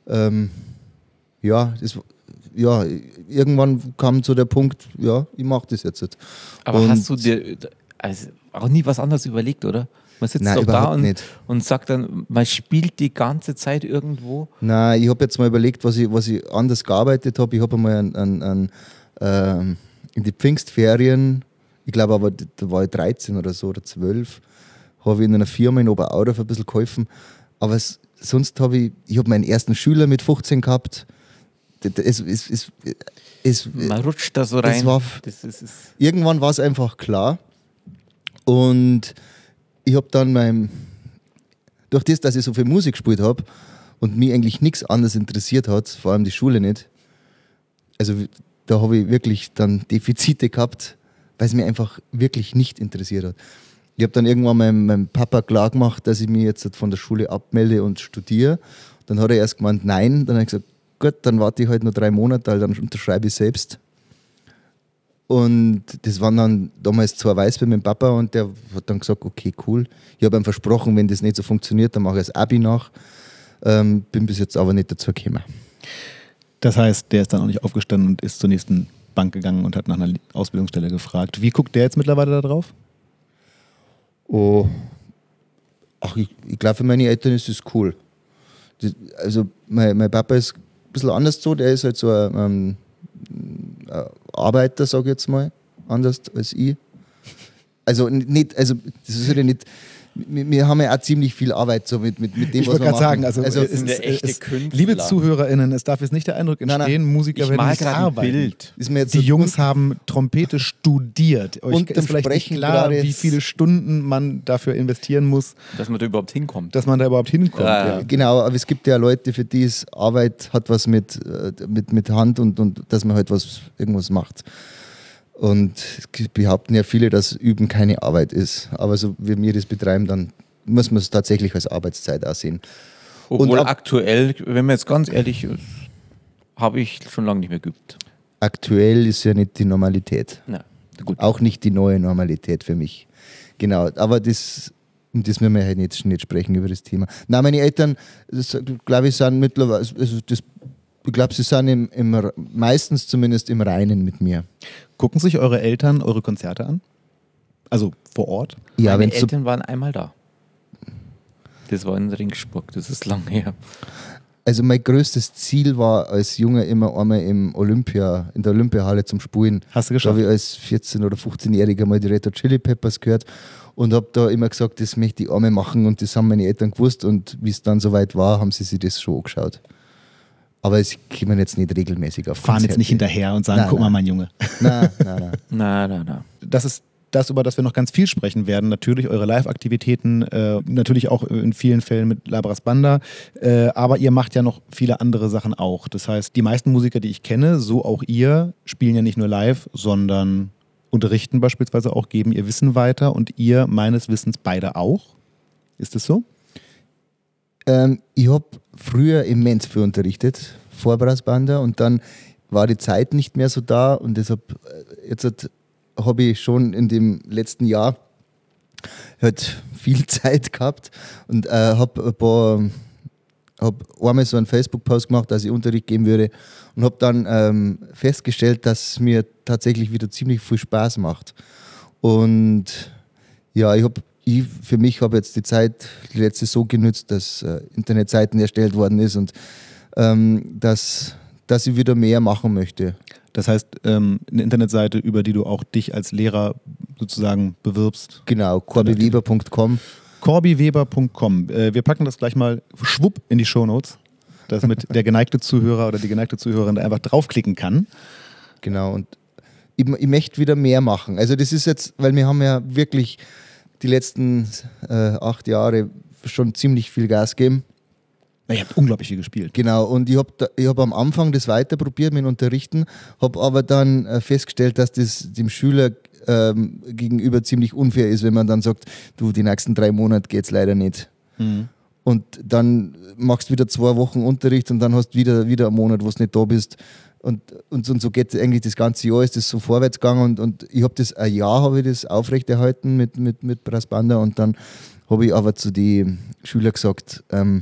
irgendwann kam so der Punkt, ich mache das jetzt. Aber und hast du dir auch nie was anderes überlegt, oder? Man sitzt Nein, doch da nicht. und sagt dann, man spielt die ganze Zeit irgendwo. Nein, ich habe jetzt mal überlegt, was ich anders gearbeitet habe. Ich habe einmal in die Pfingstferien, ich glaube aber, da war ich 13 oder so oder 12, habe ich in einer Firma in Oberaudorf ein bisschen geholfen. Aber sonst habe ich meinen ersten Schüler mit 15 gehabt. Man rutscht da so rein. Irgendwann war es einfach klar. Und ich habe dann durch das, dass ich so viel Musik gespielt habe und mich eigentlich nichts anderes interessiert hat, vor allem die Schule nicht, also da habe ich wirklich dann Defizite gehabt, weil es mir einfach wirklich nicht interessiert hat. Ich habe dann irgendwann meinem Papa klar gemacht, dass ich mich jetzt von der Schule abmelde und studiere. Dann hat er erst gemeint, nein. Dann habe ich gesagt, gut, dann warte ich halt noch 3 Monate, dann unterschreibe ich selbst. Und das waren dann damals 2 Weißbier mit dem Papa und der hat dann gesagt, okay, cool. Ich habe ihm versprochen, wenn das nicht so funktioniert, dann mache ich das Abi nach. Bin bis jetzt aber nicht dazu gekommen. Das heißt, der ist dann auch nicht aufgestanden und ist zur nächsten Bank gegangen und hat nach einer Ausbildungsstelle gefragt. Wie guckt der jetzt mittlerweile da drauf? Ich glaube, für meine Eltern ist das cool. Also mein Papa ist ein bisschen anders so, der ist halt so ein Arbeiter, sage ich jetzt mal, anders als ich. Das ist ja nicht. Wir haben ja auch ziemlich viel Arbeit so mit dem, ich was wir wollte gerade sagen, das sind ja echte Künstler. Liebe ZuhörerInnen, es darf jetzt nicht der Eindruck entstehen, Musiker ich werden nicht arbeiten. Bild. Ist mir jetzt Die so Jungs haben Trompete studiert. Euch Und ist vielleicht nicht Sprechen klar, gerade wie viele Stunden man dafür investieren muss, Dass man da überhaupt hinkommt. dass man da überhaupt hinkommt. Ja. Ja. Genau, aber es gibt ja Leute, für die es Arbeit hat was mit Hand und dass man halt irgendwas macht. Und es behaupten ja viele, dass Üben keine Arbeit ist. Aber so wie wir das betreiben, dann muss man es tatsächlich als Arbeitszeit auch sehen. Obwohl aktuell, wenn man jetzt ganz ehrlich ist, habe ich schon lange nicht mehr geübt. Aktuell ist ja nicht die Normalität. Na, gut. Auch nicht die neue Normalität für mich. Genau, aber das müssen wir halt nicht sprechen über das Thema. Nein, meine Eltern, glaube ich, sind mittlerweile, ich glaube, sie sind meistens zumindest im Reinen mit mir. Gucken sich eure Eltern eure Konzerte an? Also vor Ort? Ja, Meine Eltern waren einmal da. Das war in Ringsburg, das ist lang her. also mein größtes Ziel war als Junge immer einmal in der Olympiahalle zum Spielen. Hast du Da geschafft? habe ich als 14- oder 15-Jähriger mal die Red Hot Chili Peppers gehört und habe da immer gesagt, das möchte ich einmal machen und das haben meine Eltern gewusst und wie es dann soweit war, haben sie sich das schon angeschaut. Aber sie kommen jetzt nicht regelmäßig auf Fahren jetzt Konzerte. nicht hinterher und sagen, Nein, guck mal, nein. mein Junge. Nein. Na. Das ist das, über das wir noch ganz viel sprechen werden. Natürlich eure Live-Aktivitäten, natürlich auch in vielen Fällen mit Labras Banda. Aber ihr macht ja noch viele andere Sachen auch. Das heißt, die meisten Musiker, die ich kenne, so auch ihr, spielen ja nicht nur live, sondern unterrichten beispielsweise auch, geben ihr Wissen weiter und ihr meines Wissens beide auch. Ist das so? Ich habe früher immens viel unterrichtet, vor Brassbanda, und dann war die Zeit nicht mehr so da und deshalb jetzt habe ich schon in dem letzten Jahr halt viel Zeit gehabt und habe einmal so einen Facebook-Post gemacht, dass ich Unterricht geben würde und habe dann festgestellt, dass es mir tatsächlich wieder ziemlich viel Spaß macht. Und ja, für mich habe jetzt die letzte so genützt, dass Internetseiten erstellt worden ist und dass ich wieder mehr machen möchte. Das heißt, eine Internetseite, über die du auch dich als Lehrer sozusagen bewirbst. Genau, corbyweber.com. corbyweber.com. Wir packen das gleich mal schwupp in die Shownotes, damit der geneigte Zuhörer oder die geneigte Zuhörerin da einfach draufklicken kann. Genau, und ich möchte wieder mehr machen. Also das ist jetzt, weil wir haben ja wirklich die letzten 8 Jahre schon ziemlich viel Gas gegeben. Na, ihr habt unglaublich viel gespielt. Genau, und ich hab am Anfang das weiter probiert mit dem Unterrichten, habe aber dann festgestellt, dass das dem Schüler gegenüber ziemlich unfair ist, wenn man dann sagt, du, die nächsten 3 Monate geht's leider nicht. Mhm. Und dann machst du wieder 2 Wochen Unterricht und dann hast du wieder einen Monat, wo du nicht da bist. Und so geht eigentlich das ganze Jahr, ist das so vorwärts gegangen und ich habe das ein Jahr aufrechterhalten mit Brassbanda und dann habe ich aber zu den Schülern gesagt,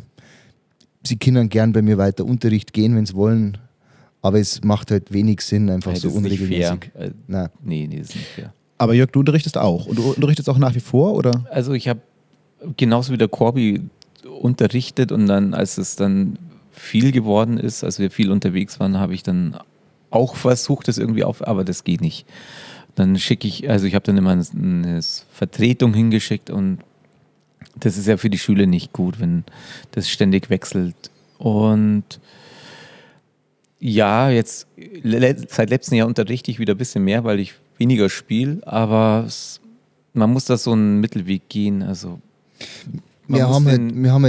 sie können gern bei mir weiter Unterricht gehen, wenn sie wollen, aber es macht halt wenig Sinn, einfach Hey, so das ist nicht unregelmäßig. fair. Nein. Nee, das ist nicht fair. Aber Jörg, du unterrichtest auch. Und du unterrichtest auch nach wie vor, oder? Also ich habe genauso wie der Corby unterrichtet und dann, als es dann viel geworden ist, als wir viel unterwegs waren, habe ich dann auch versucht, das irgendwie aber das geht nicht. Dann ich habe dann immer eine Vertretung hingeschickt und das ist ja für die Schüler nicht gut, wenn das ständig wechselt. Und ja, jetzt seit letztem Jahr unterrichte ich wieder ein bisschen mehr, weil ich weniger spiele, aber man muss da so einen Mittelweg gehen. Also Wir haben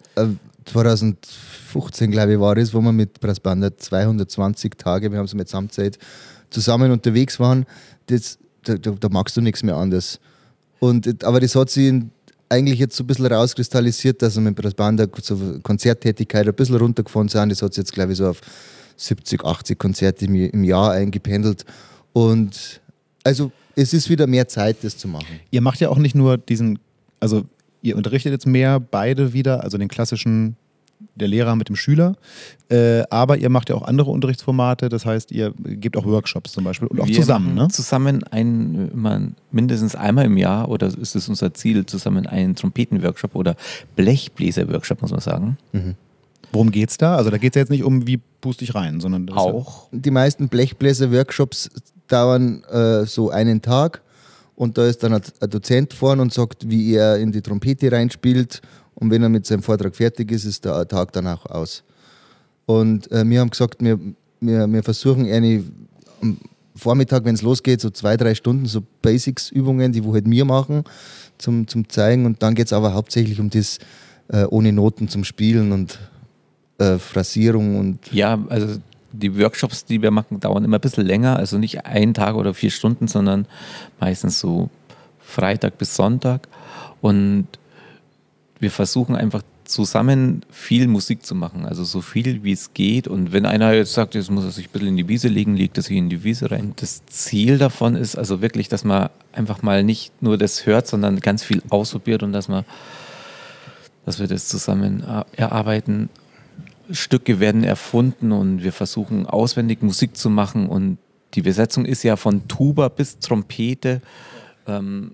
2015, glaube ich, war das, wo wir mit Brassbanda 220 Tage, wir haben es mit Samtzeit zusammen unterwegs waren, da magst du nichts mehr anders. Aber das hat sich eigentlich jetzt so ein bisschen rauskristallisiert, dass wir mit Brassbanda zur Konzerttätigkeit ein bisschen runtergefahren sind. Das hat sich jetzt, glaube ich, so auf 70, 80 Konzerte im Jahr eingependelt. Und also es ist wieder mehr Zeit, das zu machen. Ihr macht ja auch nicht nur also ihr unterrichtet jetzt mehr, beide wieder, also den klassischen, der Lehrer mit dem Schüler, aber ihr macht ja auch andere Unterrichtsformate, das heißt, ihr gebt auch Workshops zum Beispiel und auch wir zusammen, ne? Zusammen mindestens einmal im Jahr, oder ist es unser Ziel, zusammen einen Trompetenworkshop oder Blechbläser-Workshop, muss man sagen. Worum geht's da? Also da geht es ja jetzt nicht um, wie puste ich rein, sondern das Auch. Die meisten Blechbläser-Workshops dauern so einen Tag und da ist dann ein Dozent vorne und sagt, wie er in die Trompete reinspielt und wenn er mit seinem Vortrag fertig ist, ist der Tag dann auch aus. Und wir haben gesagt, wir versuchen am Vormittag, wenn es losgeht, so 2-3 Stunden, so Basics-Übungen, die halt wir machen, zum Zeigen und dann geht es aber hauptsächlich um das ohne Noten zum Spielen und Phrasierung und Ja, also die Workshops, die wir machen, dauern immer ein bisschen länger, also nicht 1 Tag oder 4 Stunden, sondern meistens so Freitag bis Sonntag und wir versuchen einfach zusammen viel Musik zu machen, also so viel wie es geht und wenn einer jetzt sagt, jetzt muss er sich ein bisschen in die Wiese legen, legt er sich in die Wiese rein. Das Ziel davon ist also wirklich, dass man einfach mal nicht nur das hört, sondern ganz viel ausprobiert und dass wir das zusammen erarbeiten. Stücke werden erfunden und wir versuchen auswendig Musik zu machen und die Besetzung ist ja von Tuba bis Trompete.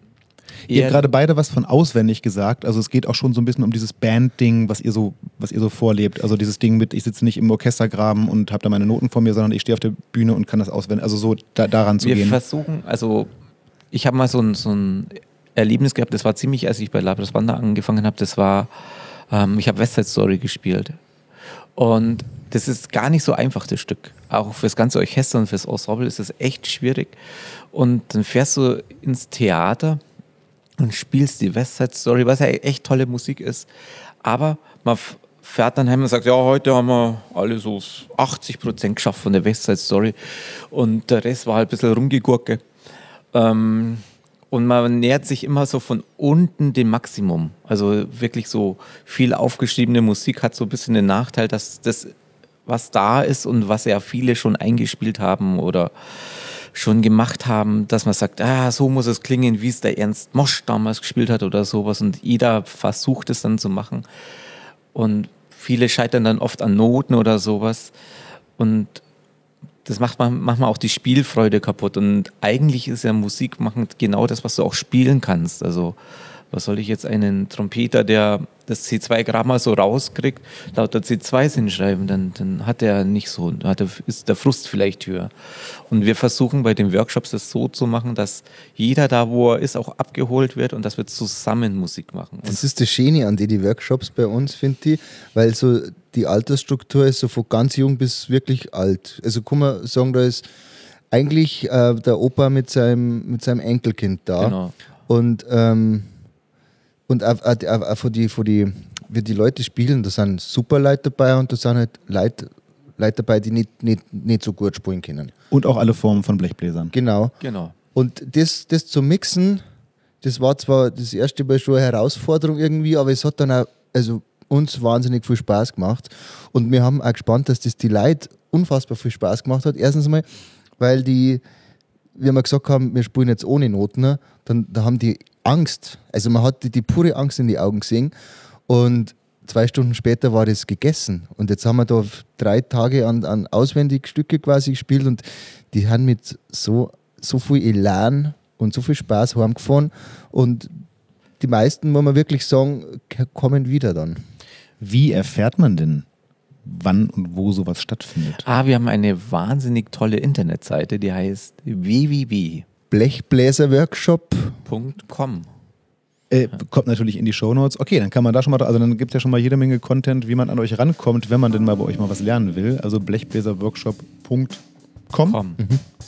Ihr habt gerade beide was von auswendig gesagt. Also es geht auch schon so ein bisschen um dieses Band-Ding, was ihr so vorlebt. Also dieses Ding mit, ich sitze nicht im Orchestergraben und habe da meine Noten vor mir, sondern ich stehe auf der Bühne und kann das auswendig. Also so daran zu gehen. Wir versuchen, also ich habe mal so ein Erlebnis gehabt, das war ziemlich, als ich bei Labras Banda angefangen habe, das war, ich habe West Side Story gespielt. Und das ist gar nicht so einfach, das Stück. Auch fürs ganze Orchester und fürs Ensemble ist das echt schwierig. Und dann fährst du ins Theater und spielst die West Side Story, was ja echt tolle Musik ist. Aber man fährt dann heim und sagt, ja, heute haben wir alle so 80% geschafft von der West Side Story. Und der Rest war halt ein bisschen Rumgegurke. Und man nähert sich immer so von unten dem Maximum. Also wirklich so viel aufgeschriebene Musik hat so ein bisschen den Nachteil, dass das, was da ist und was ja viele schon eingespielt haben oder schon gemacht haben, dass man sagt, so muss es klingen, wie es der Ernst Mosch damals gespielt hat oder sowas. Und jeder versucht es dann zu machen. Und viele scheitern dann oft an Noten oder sowas. Und das macht manchmal auch die Spielfreude kaputt. Und eigentlich ist ja Musik machen genau das, was du auch spielen kannst. Also was soll ich jetzt einen Trompeter, der das C2 gerade mal so rauskriegt, lauter C2s hinschreiben, dann hat er nicht so, ist der Frust vielleicht höher. Und wir versuchen bei den Workshops das so zu machen, dass jeder da, wo er ist, auch abgeholt wird und dass wir zusammen Musik machen. Das ist das Schöne an die Workshops bei uns, finde ich, weil so die Altersstruktur ist so von ganz jung bis wirklich alt. Also kann man sagen, da ist eigentlich der Opa mit seinem Enkelkind da. Genau. Und auch wie die Leute spielen, da sind super Leute dabei und da sind halt Leute dabei, die nicht so gut spielen können. Und auch alle Formen von Blechbläsern. Genau. Und das zu mixen, das war zwar das erste Mal schon eine Herausforderung irgendwie, aber es hat dann auch uns wahnsinnig viel Spaß gemacht. Und wir haben auch gespannt, dass das die Leute unfassbar viel Spaß gemacht hat. Erstens mal, weil wie wir gesagt haben, wir spielen jetzt ohne Noten, da haben die Angst, also man hat die pure Angst in die Augen gesehen und 2 Stunden später war das gegessen und jetzt haben wir da 3 Tage an auswendig Stücke quasi gespielt und die haben mit so viel Elan und so viel Spaß heimgefahren und die meisten, muss man wirklich sagen, kommen wieder dann. Wie erfährt man denn, wann und wo sowas stattfindet? Wir haben eine wahnsinnig tolle Internetseite, die heißt Blechbläserworkshop.com. Kommt natürlich in die Shownotes. Okay, dann kann man da schon mal, also dann gibt es ja schon mal jede Menge Content, wie man an euch rankommt, wenn man denn mal bei euch mal was lernen will. Also blechbläserworkshop.com.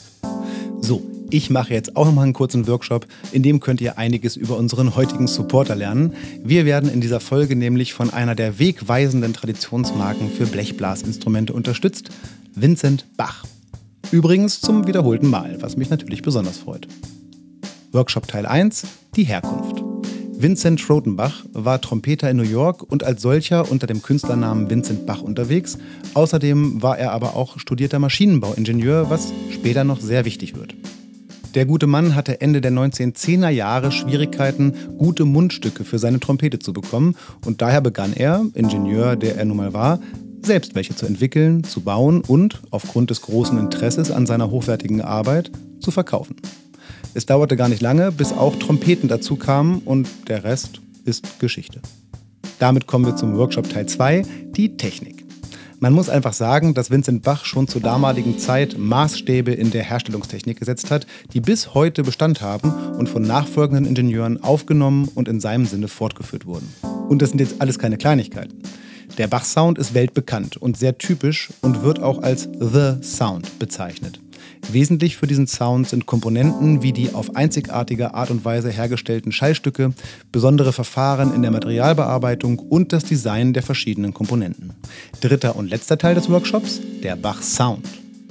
So, ich mache jetzt auch nochmal einen kurzen Workshop, in dem könnt ihr einiges über unseren heutigen Supporter lernen. Wir werden in dieser Folge nämlich von einer der wegweisenden Traditionsmarken für Blechblasinstrumente unterstützt, Vincent Bach. Übrigens zum wiederholten Mal, was mich natürlich besonders freut. Workshop Teil 1, die Herkunft. Vincent Rodenbach war Trompeter in New York und als solcher unter dem Künstlernamen Vincent Bach unterwegs. Außerdem war er aber auch studierter Maschinenbauingenieur, was später noch sehr wichtig wird. Der gute Mann hatte Ende der 1910er Jahre Schwierigkeiten, gute Mundstücke für seine Trompete zu bekommen und daher begann er, Ingenieur, der er nun mal war, selbst welche zu entwickeln, zu bauen und, aufgrund des großen Interesses an seiner hochwertigen Arbeit, zu verkaufen. Es dauerte gar nicht lange, bis auch Trompeten dazu kamen und der Rest ist Geschichte. Damit kommen wir zum Workshop Teil 2, die Technik. Man muss einfach sagen, dass Vincent Bach schon zur damaligen Zeit Maßstäbe in der Herstellungstechnik gesetzt hat, die bis heute Bestand haben und von nachfolgenden Ingenieuren aufgenommen und in seinem Sinne fortgeführt wurden. Und das sind jetzt alles keine Kleinigkeiten. Der Bach-Sound ist weltbekannt und sehr typisch und wird auch als The Sound bezeichnet. Wesentlich für diesen Sound sind Komponenten wie die auf einzigartige Art und Weise hergestellten Schallstücke, besondere Verfahren in der Materialbearbeitung und das Design der verschiedenen Komponenten. Dritter und letzter Teil des Workshops, der Bach-Sound.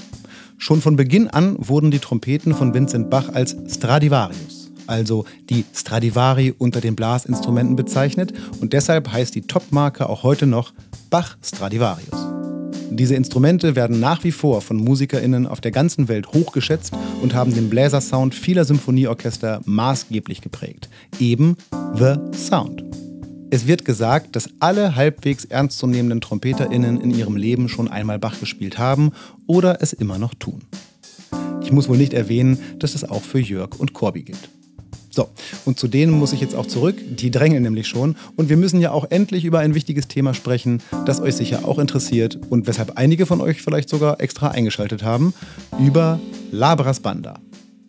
Schon von Beginn an wurden die Trompeten von Vincent Bach als Stradivarius, also die Stradivari unter den Blasinstrumenten bezeichnet und deshalb heißt die Topmarke auch heute noch Bach Stradivarius. Diese Instrumente werden nach wie vor von MusikerInnen auf der ganzen Welt hochgeschätzt und haben den Bläsersound vieler Symphonieorchester maßgeblich geprägt. Eben The Sound. Es wird gesagt, dass alle halbwegs ernstzunehmenden TrompeterInnen in ihrem Leben schon einmal Bach gespielt haben oder es immer noch tun. Ich muss wohl nicht erwähnen, dass das auch für Jörg und Corby gilt. So, und zu denen muss ich jetzt auch zurück. Die drängeln nämlich schon. Und wir müssen ja auch endlich über ein wichtiges Thema sprechen, das euch sicher auch interessiert und weshalb einige von euch vielleicht sogar extra eingeschaltet haben, über La Brass Banda.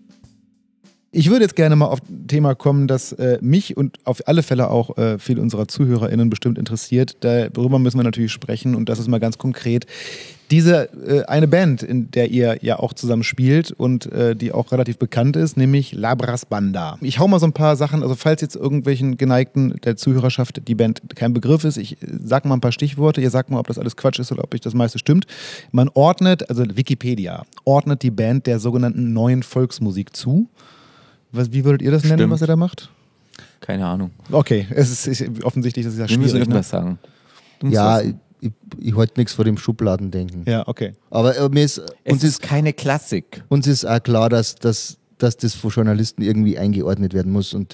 Ich würde jetzt gerne mal auf ein Thema kommen, das mich und auf alle Fälle auch viele unserer ZuhörerInnen bestimmt interessiert. Darüber müssen wir natürlich sprechen und das ist mal ganz konkret. Diese eine Band, in der ihr ja auch zusammen spielt und die auch relativ bekannt ist, nämlich La Brass Banda. Ich hau mal so ein paar Sachen, also falls jetzt irgendwelchen Geneigten der Zuhörerschaft die Band kein Begriff ist, ich sag mal ein paar Stichworte, ihr sagt mal, ob das alles Quatsch ist oder ob das meiste stimmt. Man ordnet, also Wikipedia, ordnet die Band der sogenannten neuen Volksmusik zu. Wie würdet ihr das nennen, Stimmt. was ihr da macht? Keine Ahnung. Okay, es ist offensichtlich, das ist ja Wir müssen schwierig. irgendwas sagen. Du musst Ja, was sagen. ich halte nichts vor dem Schubladendenken. Ja, okay. Aber uns Es ist ist keine Klassik. auch klar, dass das von Journalisten irgendwie eingeordnet werden muss. Und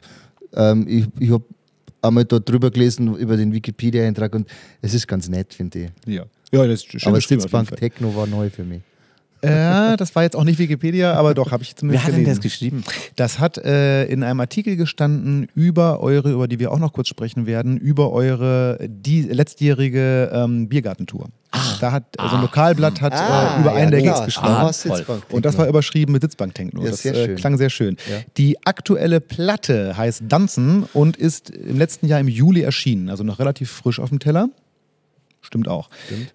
ich habe einmal dort drüber gelesen über den Wikipedia-Eintrag und es ist ganz nett, finde ich. Ja, das ist schön Aber beschrieben auf jeden Sitzbank Fall. Techno war neu für mich. Das war jetzt auch nicht Wikipedia, aber doch, habe ich Wer zumindest hat denn gelesen. das geschrieben? Das hat in einem Artikel gestanden über die wir auch noch kurz sprechen werden, über eure letztjährige Biergartentour. Da hat so ein Lokalblatt hat über einen der Gigs geschrieben. Sitzbank Und das war überschrieben mit Sitzbank-Techno. Ja, das sehr schön. klang sehr schön. Ja. Die aktuelle Platte heißt Danzen und ist im letzten Jahr im Juli erschienen, also noch relativ frisch auf dem Teller. Stimmt auch.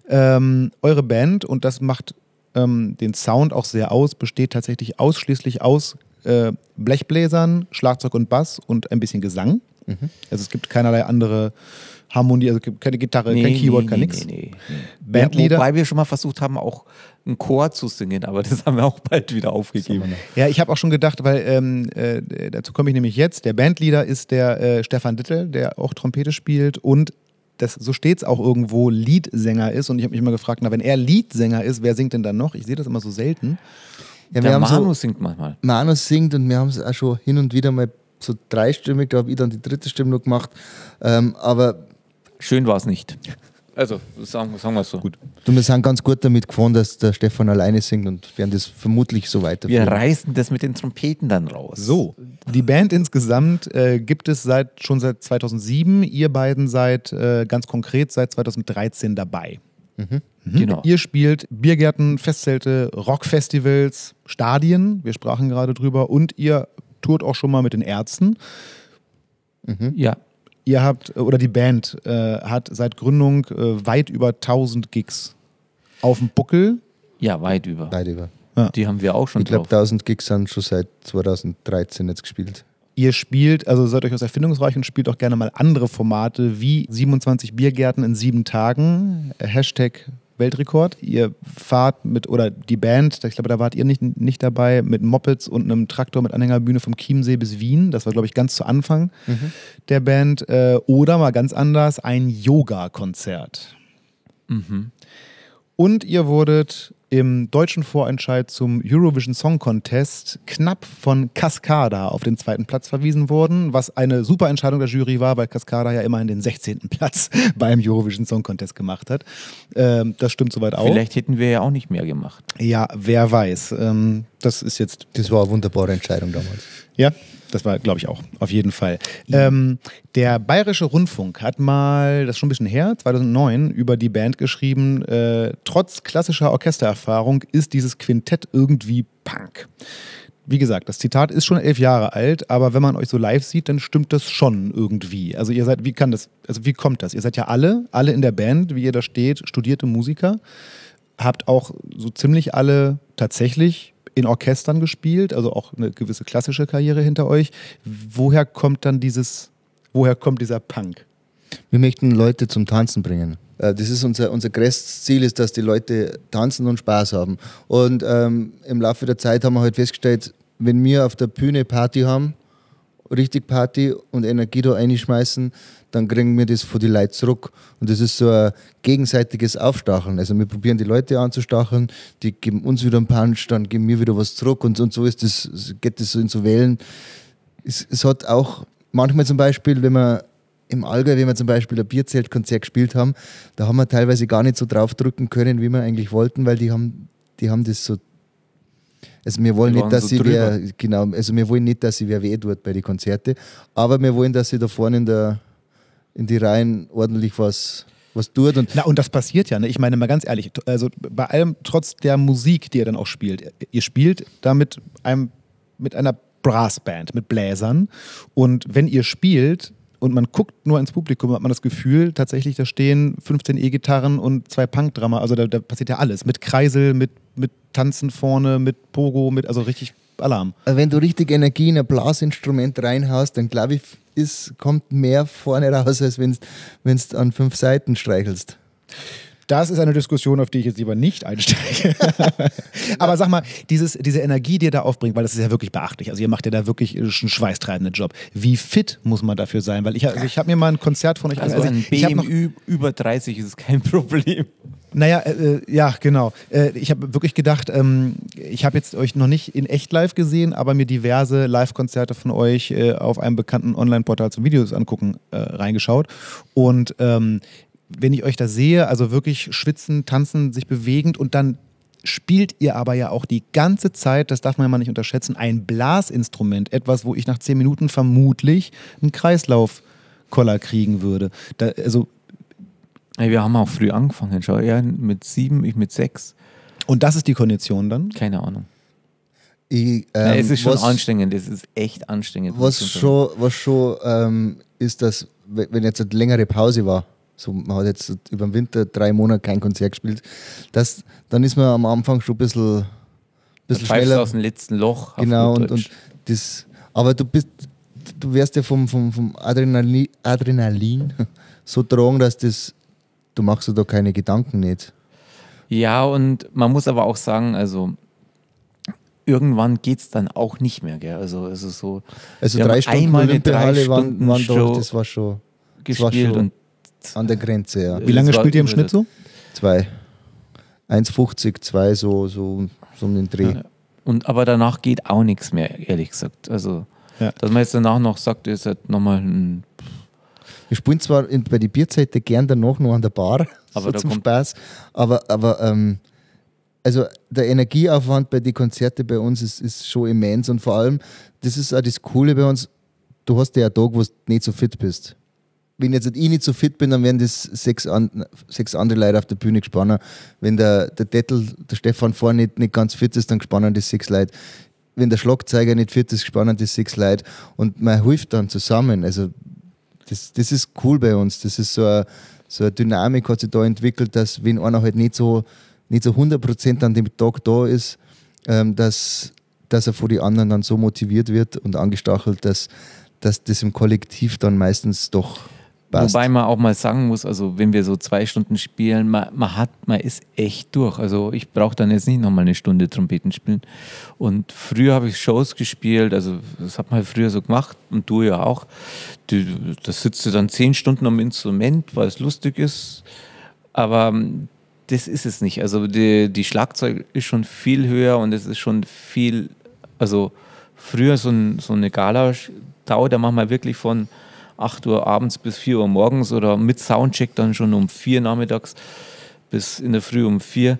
Eure Band, und das macht den Sound auch sehr aus, besteht tatsächlich ausschließlich aus Blechbläsern, Schlagzeug und Bass und ein bisschen Gesang. Also es gibt keinerlei andere Harmonie, also es gibt keine Gitarre, kein Keyboard, kein nix. Bandlieder. Wobei wir schon mal versucht haben, auch einen Chor zu singen, aber das haben wir auch bald wieder aufgegeben. Ja, ich habe auch schon gedacht, weil dazu komme ich nämlich jetzt. Der Bandleader ist der Stefan Dittel, der auch Trompete spielt und so steht es auch irgendwo, Leadsänger ist. Und ich habe mich immer gefragt, na, wenn er Leadsänger ist, wer singt denn dann noch? Ich sehe das immer so selten. Ja, Der Manu singt manchmal. Manu singt und wir haben es auch schon hin und wieder mal so dreistimmig, da habe ich dann die dritte Stimme noch gemacht. Aber Schön war es nicht. Also, sagen wir es so. Gut. wir sind ganz gut damit gefahren, dass der Stefan alleine singt und werden das vermutlich so Wir weiterführen. reißen das mit den Trompeten dann raus. So, die Band insgesamt gibt es schon seit 2007. Ihr beiden seid ganz konkret seit 2013 dabei. Genau. Ihr spielt Biergärten, Festzelte, Rockfestivals, Stadien, wir sprachen gerade drüber, und ihr tourt auch schon mal mit den Ärzten. Ja. Ihr habt, oder die Band hat seit Gründung weit über 1000 Gigs auf dem Buckel. Ja, weit über. Beide über. Die haben wir auch schon Ich glaube, drauf. 1000 Gigs sind schon seit 2013 jetzt gespielt. Ihr spielt, also seid euch aus erfindungsreich und spielt auch gerne mal andere Formate wie 27 Biergärten in 7 Tagen, Hashtag Weltrekord. Ihr fahrt oder die Band, ich glaube, da wart ihr nicht dabei, mit Mopeds und einem Traktor mit Anhängerbühne vom Chiemsee bis Wien. Das war, glaube ich, ganz zu Anfang der Band. Oder mal ganz anders, ein Yoga-Konzert. Und ihr wurdet im deutschen Vorentscheid zum Eurovision Song Contest knapp von Cascada auf den 2. Platz verwiesen worden, was eine super Entscheidung der Jury war, weil Cascada ja immerhin den 16. Platz beim Eurovision Song Contest gemacht hat. Das stimmt soweit auch. Vielleicht hätten wir ja auch nicht mehr gemacht. Ja, wer weiß. Das ist jetzt... Das war eine wunderbare Entscheidung damals. Ja, das war, glaube ich, auch. Auf jeden Fall. Der Bayerische Rundfunk hat mal, das ist schon ein bisschen her, 2009, über die Band geschrieben, trotz klassischer Orchestererfahrung ist dieses Quintett irgendwie Punk. Wie gesagt, das Zitat ist schon 11 Jahre alt, aber wenn man euch so live sieht, dann stimmt das schon irgendwie. Also ihr seid, wie kommt das? Ihr seid ja alle in der Band, wie ihr da steht, studierte Musiker, habt auch so ziemlich alle tatsächlich in Orchestern gespielt, also auch eine gewisse klassische Karriere hinter euch. Woher kommt dieser Punk? Wir möchten Leute zum Tanzen bringen. Das ist unser größtes Ziel, ist, dass die Leute tanzen und Spaß haben. Und im Laufe der Zeit haben wir halt festgestellt, wenn wir auf der Bühne Party haben, richtig Party und Energie da reinschmeißen, dann kriegen wir das von den Leuten zurück. Und das ist so ein gegenseitiges Aufstacheln. Also wir probieren die Leute anzustacheln, die geben uns wieder einen Punch, dann geben wir wieder was zurück und so ist das, geht das so in so Wellen. Es hat auch manchmal zum Beispiel, wenn wir im Allgäu, wenn wir zum Beispiel ein Bierzeltkonzert gespielt haben, da haben wir teilweise gar nicht so draufdrücken können, wie wir eigentlich wollten, weil die haben das so Also wir wollen Die nicht, waren so wir wollen nicht, dass sie wer weh tut bei den Konzerten, aber wir wollen, dass sie da vorne in die Reihen ordentlich was tut. Und das passiert ja, ne? Ich meine mal ganz ehrlich, also bei allem, trotz der Musik, die ihr dann auch spielt, ihr spielt da mit einer Brassband, mit Bläsern, und wenn ihr spielt und man guckt nur ins Publikum, hat man das Gefühl, tatsächlich, da stehen 15 E-Gitarren und 2 Punkdrummer, also da passiert ja alles, mit Kreisel, mit Tanzen vorne, mit Pogo, also richtig Alarm. Also wenn du richtig Energie in ein Blasinstrument reinhaust, dann glaube ich, kommt mehr vorne raus, als wenn du an 5 Seiten streichelst. Das ist eine Diskussion, auf die ich jetzt lieber nicht einsteige. Aber sag mal, diese Energie, die ihr da aufbringt, weil das ist ja wirklich beachtlich. Also ihr macht ja da wirklich einen schweißtreibenden Job. Wie fit muss man dafür sein? Weil ich habe mir mal ein Konzert von euch ein BMÜ über 30 ist kein Problem. Naja, ja, genau. Ich habe wirklich gedacht, ich habe jetzt euch noch nicht in echt live gesehen, aber mir diverse Live-Konzerte von euch auf einem bekannten Online-Portal zum Videos angucken reingeschaut. Und wenn ich euch da sehe, also wirklich schwitzen, tanzen, sich bewegend, und dann spielt ihr aber ja auch die ganze Zeit, das darf man ja mal nicht unterschätzen, ein Blasinstrument. Etwas, wo ich nach 10 Minuten vermutlich einen Kreislaufkoller kriegen würde. Wir haben auch früh angefangen, schau, er mit 7, ich mit 6. Und das ist die Kondition dann? Keine Ahnung. Es ist schon anstrengend, es ist echt anstrengend. Was schon ist, dass, wenn jetzt eine längere Pause war, so, man hat jetzt über den Winter 3 Monate kein Konzert gespielt, dann ist man am Anfang schon ein bisschen schneller. Aus dem letzten Loch. Genau, und das, aber du wirst ja vom Adrenalin so tragen, dass du machst dir da keine Gedanken nicht. Ja, und man muss aber auch sagen, also irgendwann geht es dann auch nicht mehr, gell? Also 3 Stunden einmal eine Olympiahalle 3 Stunden waren doch, Show das war schon gespielt und an der Grenze, ja. Wie lange spielt ihr im Schnitt so? 2. 1,50, 2, so um den Dreh. Ja. Aber danach geht auch nichts mehr, ehrlich gesagt. Also, dass man jetzt danach noch sagt, ist halt nochmal ein. Wir spielen zwar bei den Bierzeiten gern danach noch an der Bar, aber so zum Spaß, aber also der Energieaufwand bei den Konzerten bei uns ist schon immens, und vor allem, das ist auch das Coole bei uns, du hast ja einen Tag, wo du nicht so fit bist. Wenn jetzt ich nicht so fit bin, dann werden das 6 andere Leute auf der Bühne gespannt. Wenn der Dettel, der Stefan vorne nicht ganz fit ist, dann gespannen das 6 Leute. Wenn der Schlagzeuger nicht fit ist, gespannen das 6 Leute. Und man hilft dann zusammen. Also das ist cool bei uns. Das ist so eine Dynamik, hat sich da entwickelt, dass wenn einer halt nicht so 100% an dem Tag da ist, dass er von den anderen dann so motiviert wird und angestachelt, dass das im Kollektiv dann meistens doch passt. Wobei man auch mal sagen muss, also wenn wir so 2 Stunden spielen, man ist echt durch. Also ich brauche dann jetzt nicht nochmal eine Stunde Trompeten spielen. Und früher habe ich Shows gespielt, also das hat man halt früher so gemacht und du ja auch. Da sitzt du dann 10 Stunden am Instrument, weil es lustig ist. Aber das ist es nicht. Also die Schlagzeug ist schon viel höher und es ist schon viel, also früher so eine Gala-Tau, da machen wir wirklich von 8 Uhr abends bis 4 Uhr morgens oder mit Soundcheck dann schon um 4 nachmittags bis in der Früh um 4.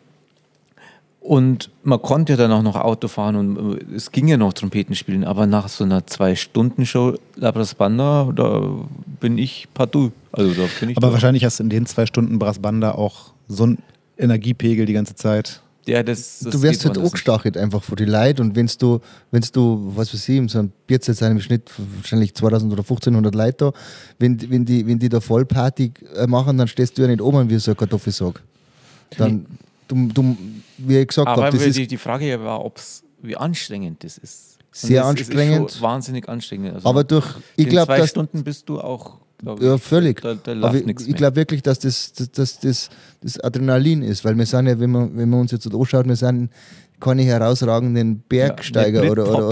Und man konnte ja dann auch noch Auto fahren und es ging ja noch Trompeten spielen, aber nach so einer 2-Stunden-Show La Brass Banda, da bin ich partout. Also da bin ich aber wahrscheinlich hast du in den 2 Stunden Brass Banda auch so einen Energiepegel die ganze Zeit. Ja, das du wirst halt angestachelt einfach von den Leuten, und wenn du, was weiß ich, so ein Bierzeit sein im Schnitt wahrscheinlich 2000 oder 1500 Leute da, wenn die da Vollparty machen, dann stehst du ja nicht oben wie so ein Kartoffelsack. Dann, wie ich gesagt habe, das ist... Die Frage war, wie anstrengend das ist. Sehr anstrengend. Ist schon wahnsinnig anstrengend. Also aber ich glaube, 2 Stunden bist du auch... Ja, völlig. Da aber ich glaube wirklich, dass das Adrenalin ist, weil wir sind ja, wenn man uns jetzt anschaut, wir sind keine herausragenden Bergsteiger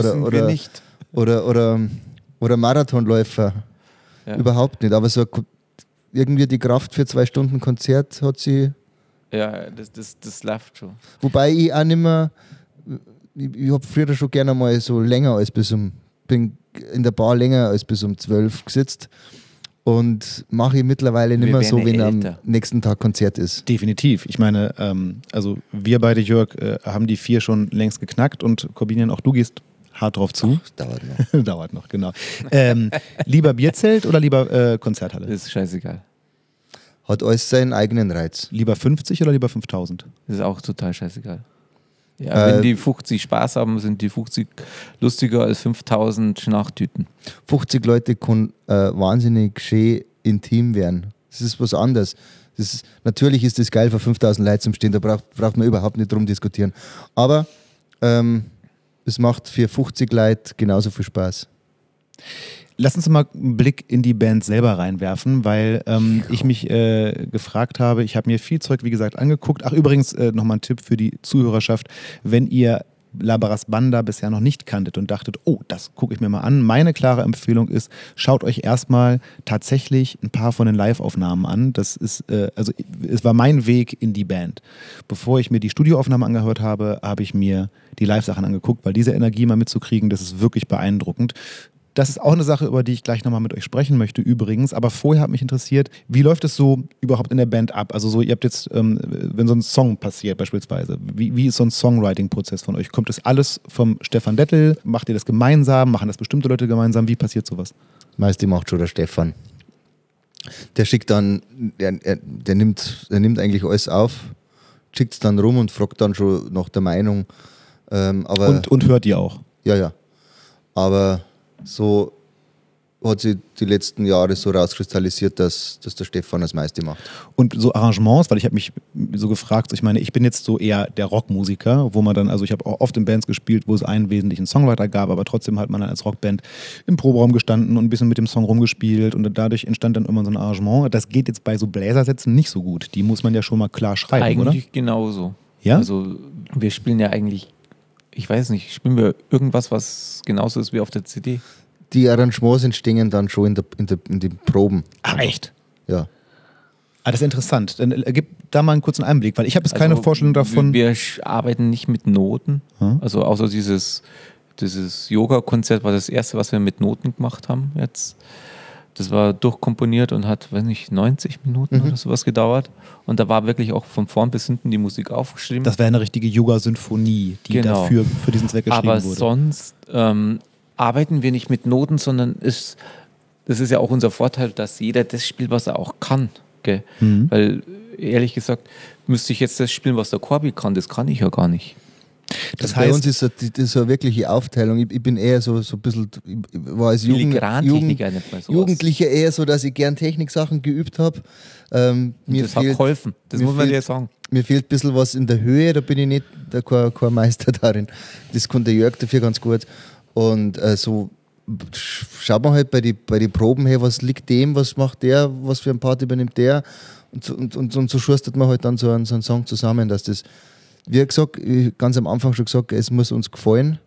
oder Marathonläufer. Ja. Überhaupt nicht. Aber so irgendwie die Kraft für 2 Stunden Konzert hat sie. Ja, das läuft schon. Wobei ich auch nicht mehr, ich habe früher schon gerne mal so länger als bin in der Bar länger als bis um 12 gesetzt. und mache ich mittlerweile nicht Wir mehr werden so, wenn am älter. nächsten Tag Konzert ist. Definitiv. Ich meine, also wir beide, Jörg, haben die 4 schon längst geknackt und Corbinian, auch du gehst hart drauf zu. Dauert noch. Dauert noch, genau. Lieber Bierzelt oder lieber Konzerthalle? Das ist scheißegal. Hat alles seinen eigenen Reiz. Lieber 50 oder lieber 5000? Das ist auch total scheißegal. Ja, wenn die 50 Spaß haben, sind die 50 lustiger als 5000 Schnarchtüten. 50 Leute können wahnsinnig schön intim werden. Das ist was anderes. Natürlich ist das geil, für 5000 Leute zum Stehen, da braucht man überhaupt nicht drum diskutieren. Aber es macht für 50 Leute genauso viel Spaß. Lass uns mal einen Blick in die Band selber reinwerfen, weil ich mich gefragt habe, ich habe mir viel Zeug, wie gesagt, angeguckt. Ach, übrigens nochmal ein Tipp für die Zuhörerschaft, wenn ihr La Brass Banda bisher noch nicht kanntet und dachtet, oh, das gucke ich mir mal an. Meine klare Empfehlung ist, schaut euch erstmal tatsächlich ein paar von den Live-Aufnahmen an. Das ist, also es war mein Weg in die Band. Bevor ich mir die Studioaufnahmen angehört habe, habe ich mir die Live-Sachen angeguckt, weil diese Energie mal mitzukriegen, das ist wirklich beeindruckend. Das ist auch eine Sache, über die ich gleich nochmal mit euch sprechen möchte übrigens. Aber vorher hat mich interessiert, wie läuft es so überhaupt in der Band ab? Also so, ihr habt jetzt, wenn so ein Song passiert beispielsweise, wie ist so ein Songwriting-Prozess von euch? Kommt das alles vom Stefan Dettel? Macht ihr das gemeinsam? Machen das bestimmte Leute gemeinsam? Wie passiert sowas? Meist macht schon der Stefan. Der schickt dann, der nimmt eigentlich alles auf, schickt es dann rum und fragt dann schon nach der Meinung. Aber Und hört ihr auch? ja. Aber so hat sich die letzten Jahre so rauskristallisiert, dass der Stefan das meiste macht. Und so Arrangements, weil ich habe mich so gefragt, ich meine, ich bin jetzt so eher der Rockmusiker, wo man dann, also ich habe auch oft in Bands gespielt, wo es einen wesentlichen Songwriter gab, aber trotzdem hat man dann als Rockband im Proberaum gestanden und ein bisschen mit dem Song rumgespielt und dadurch entstand dann immer so ein Arrangement. Das geht jetzt bei so Bläsersätzen nicht so gut. Die muss man ja schon mal klar schreiben, Eigentlich oder? genauso. Ja? Also wir spielen ja eigentlich, ich weiß nicht, spielen wir irgendwas, was genauso ist wie auf der CD? Die Arrangements entstehen dann schon in den Proben. Ach, echt? Ja. Ah, das ist interessant. Dann gib da mal einen kurzen Einblick, weil ich habe jetzt keine Vorstellung davon. Wir arbeiten nicht mit Noten. Also außer dieses Yoga-Konzert war das erste, was wir mit Noten gemacht haben jetzt. Das war durchkomponiert und hat, weiß nicht, 90 Minuten oder sowas gedauert. Und da war wirklich auch von vorn bis hinten die Musik aufgeschrieben. Das wäre eine richtige Yoga-Symphonie, die dafür für diesen Zweck geschrieben Aber wurde. sonst arbeiten wir nicht mit Noten, sondern das ist ja auch unser Vorteil, dass jeder das spielt, was er auch kann. Gell? Weil, ehrlich gesagt, müsste ich jetzt das spielen, was der Corby kann. Das kann ich ja gar nicht. Das bei uns ist das eine wirkliche Aufteilung. Ich bin eher so ein bisschen, ich war als Filigrantechniker nennt man sowas. Jugendlicher eher so, dass ich gern Techniksachen geübt habe. Das hat geholfen, das muss man dir sagen. Mir fehlt ein bisschen was in der Höhe, da bin ich nicht kein Meister darin. Das kann der Jörg dafür ganz gut. Und so schaut man halt bei die Proben her, was liegt dem, was macht der, was für ein Part übernimmt der. Und so schustert man halt dann so einen Song zusammen, dass das, wie gesagt, ganz am Anfang schon gesagt, es muss uns gefallen.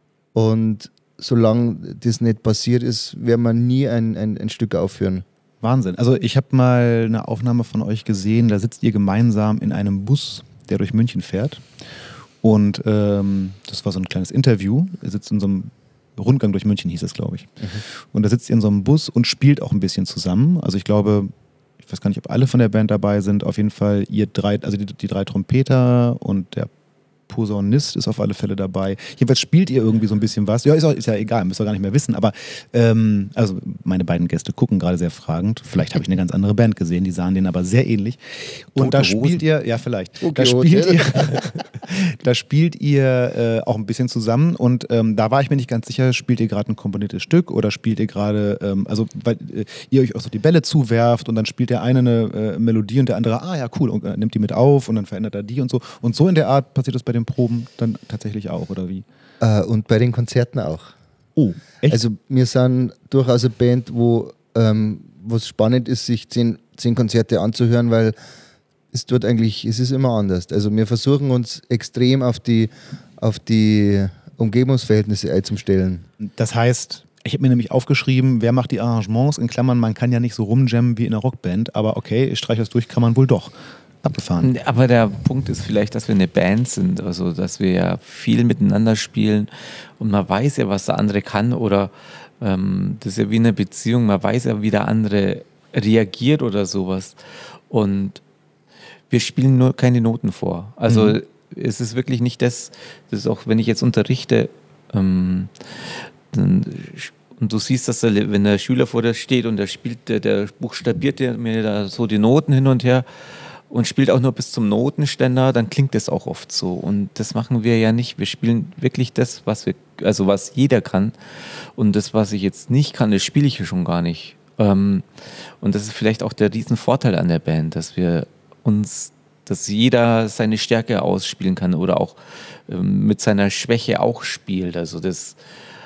Und solange das nicht passiert ist, werden wir nie ein Stück aufführen. Wahnsinn. Also ich habe mal eine Aufnahme von euch gesehen, da sitzt ihr gemeinsam in einem Bus, der durch München fährt. Und das war so ein kleines Interview. Ihr sitzt in so einem Rundgang durch München, hieß es, glaube ich. Und da sitzt ihr in so einem Bus und spielt auch ein bisschen zusammen. Also ich glaube, ich weiß gar nicht, ob alle von der Band dabei sind. Auf jeden Fall ihr drei, also die 3 Trompeter und der Posaunist ist auf alle Fälle dabei. Jedenfalls spielt ihr irgendwie so ein bisschen was. Ja, ist ja egal, müsst ihr gar nicht mehr wissen. Aber also meine beiden Gäste gucken gerade sehr fragend. Vielleicht habe ich eine ganz andere Band gesehen, die sahen denen aber sehr ähnlich. Und da spielt ihr, ja vielleicht, da spielt ihr auch ein bisschen zusammen. Und da war ich mir nicht ganz sicher, spielt ihr gerade ein komponiertes Stück oder spielt ihr gerade, also weil ihr euch auch so die Bälle zuwerft und dann spielt der eine eine Melodie und der andere, ja cool, und nimmt die mit auf und dann verändert er die und so. Und so in der Art passiert das bei den Proben dann tatsächlich auch, oder wie? Und bei den Konzerten auch. Oh, echt? Also wir sind durchaus eine Band, wo es spannend ist, sich 10 Konzerte anzuhören, weil es ist immer anders. Also wir versuchen uns extrem auf die Umgebungsverhältnisse einzustellen. Das heißt, ich habe mir nämlich aufgeschrieben, wer macht die Arrangements, in Klammern, man kann ja nicht so rumjammen wie in einer Rockband, aber okay, ich streiche das durch, kann man wohl doch. Abgefahren. Aber der Punkt ist vielleicht, dass wir eine Band sind, also dass wir ja viel miteinander spielen und man weiß ja, was der andere kann oder das ist ja wie eine Beziehung, man weiß ja, wie der andere reagiert oder sowas. Und wir spielen nur keine Noten vor. Also es ist wirklich nicht das ist auch, wenn ich jetzt unterrichte, und du siehst, dass wenn der Schüler vor dir steht und der buchstabiert mir da so die Noten hin und her und spielt auch nur bis zum Notenständer, dann klingt das auch oft so. Und das machen wir ja nicht. Wir spielen wirklich das, was jeder kann. Und das, was ich jetzt nicht kann, das spiele ich ja schon gar nicht. Und das ist vielleicht auch der Riesenvorteil an der Band, dass jeder seine Stärke ausspielen kann oder auch mit seiner Schwäche auch spielt. Also das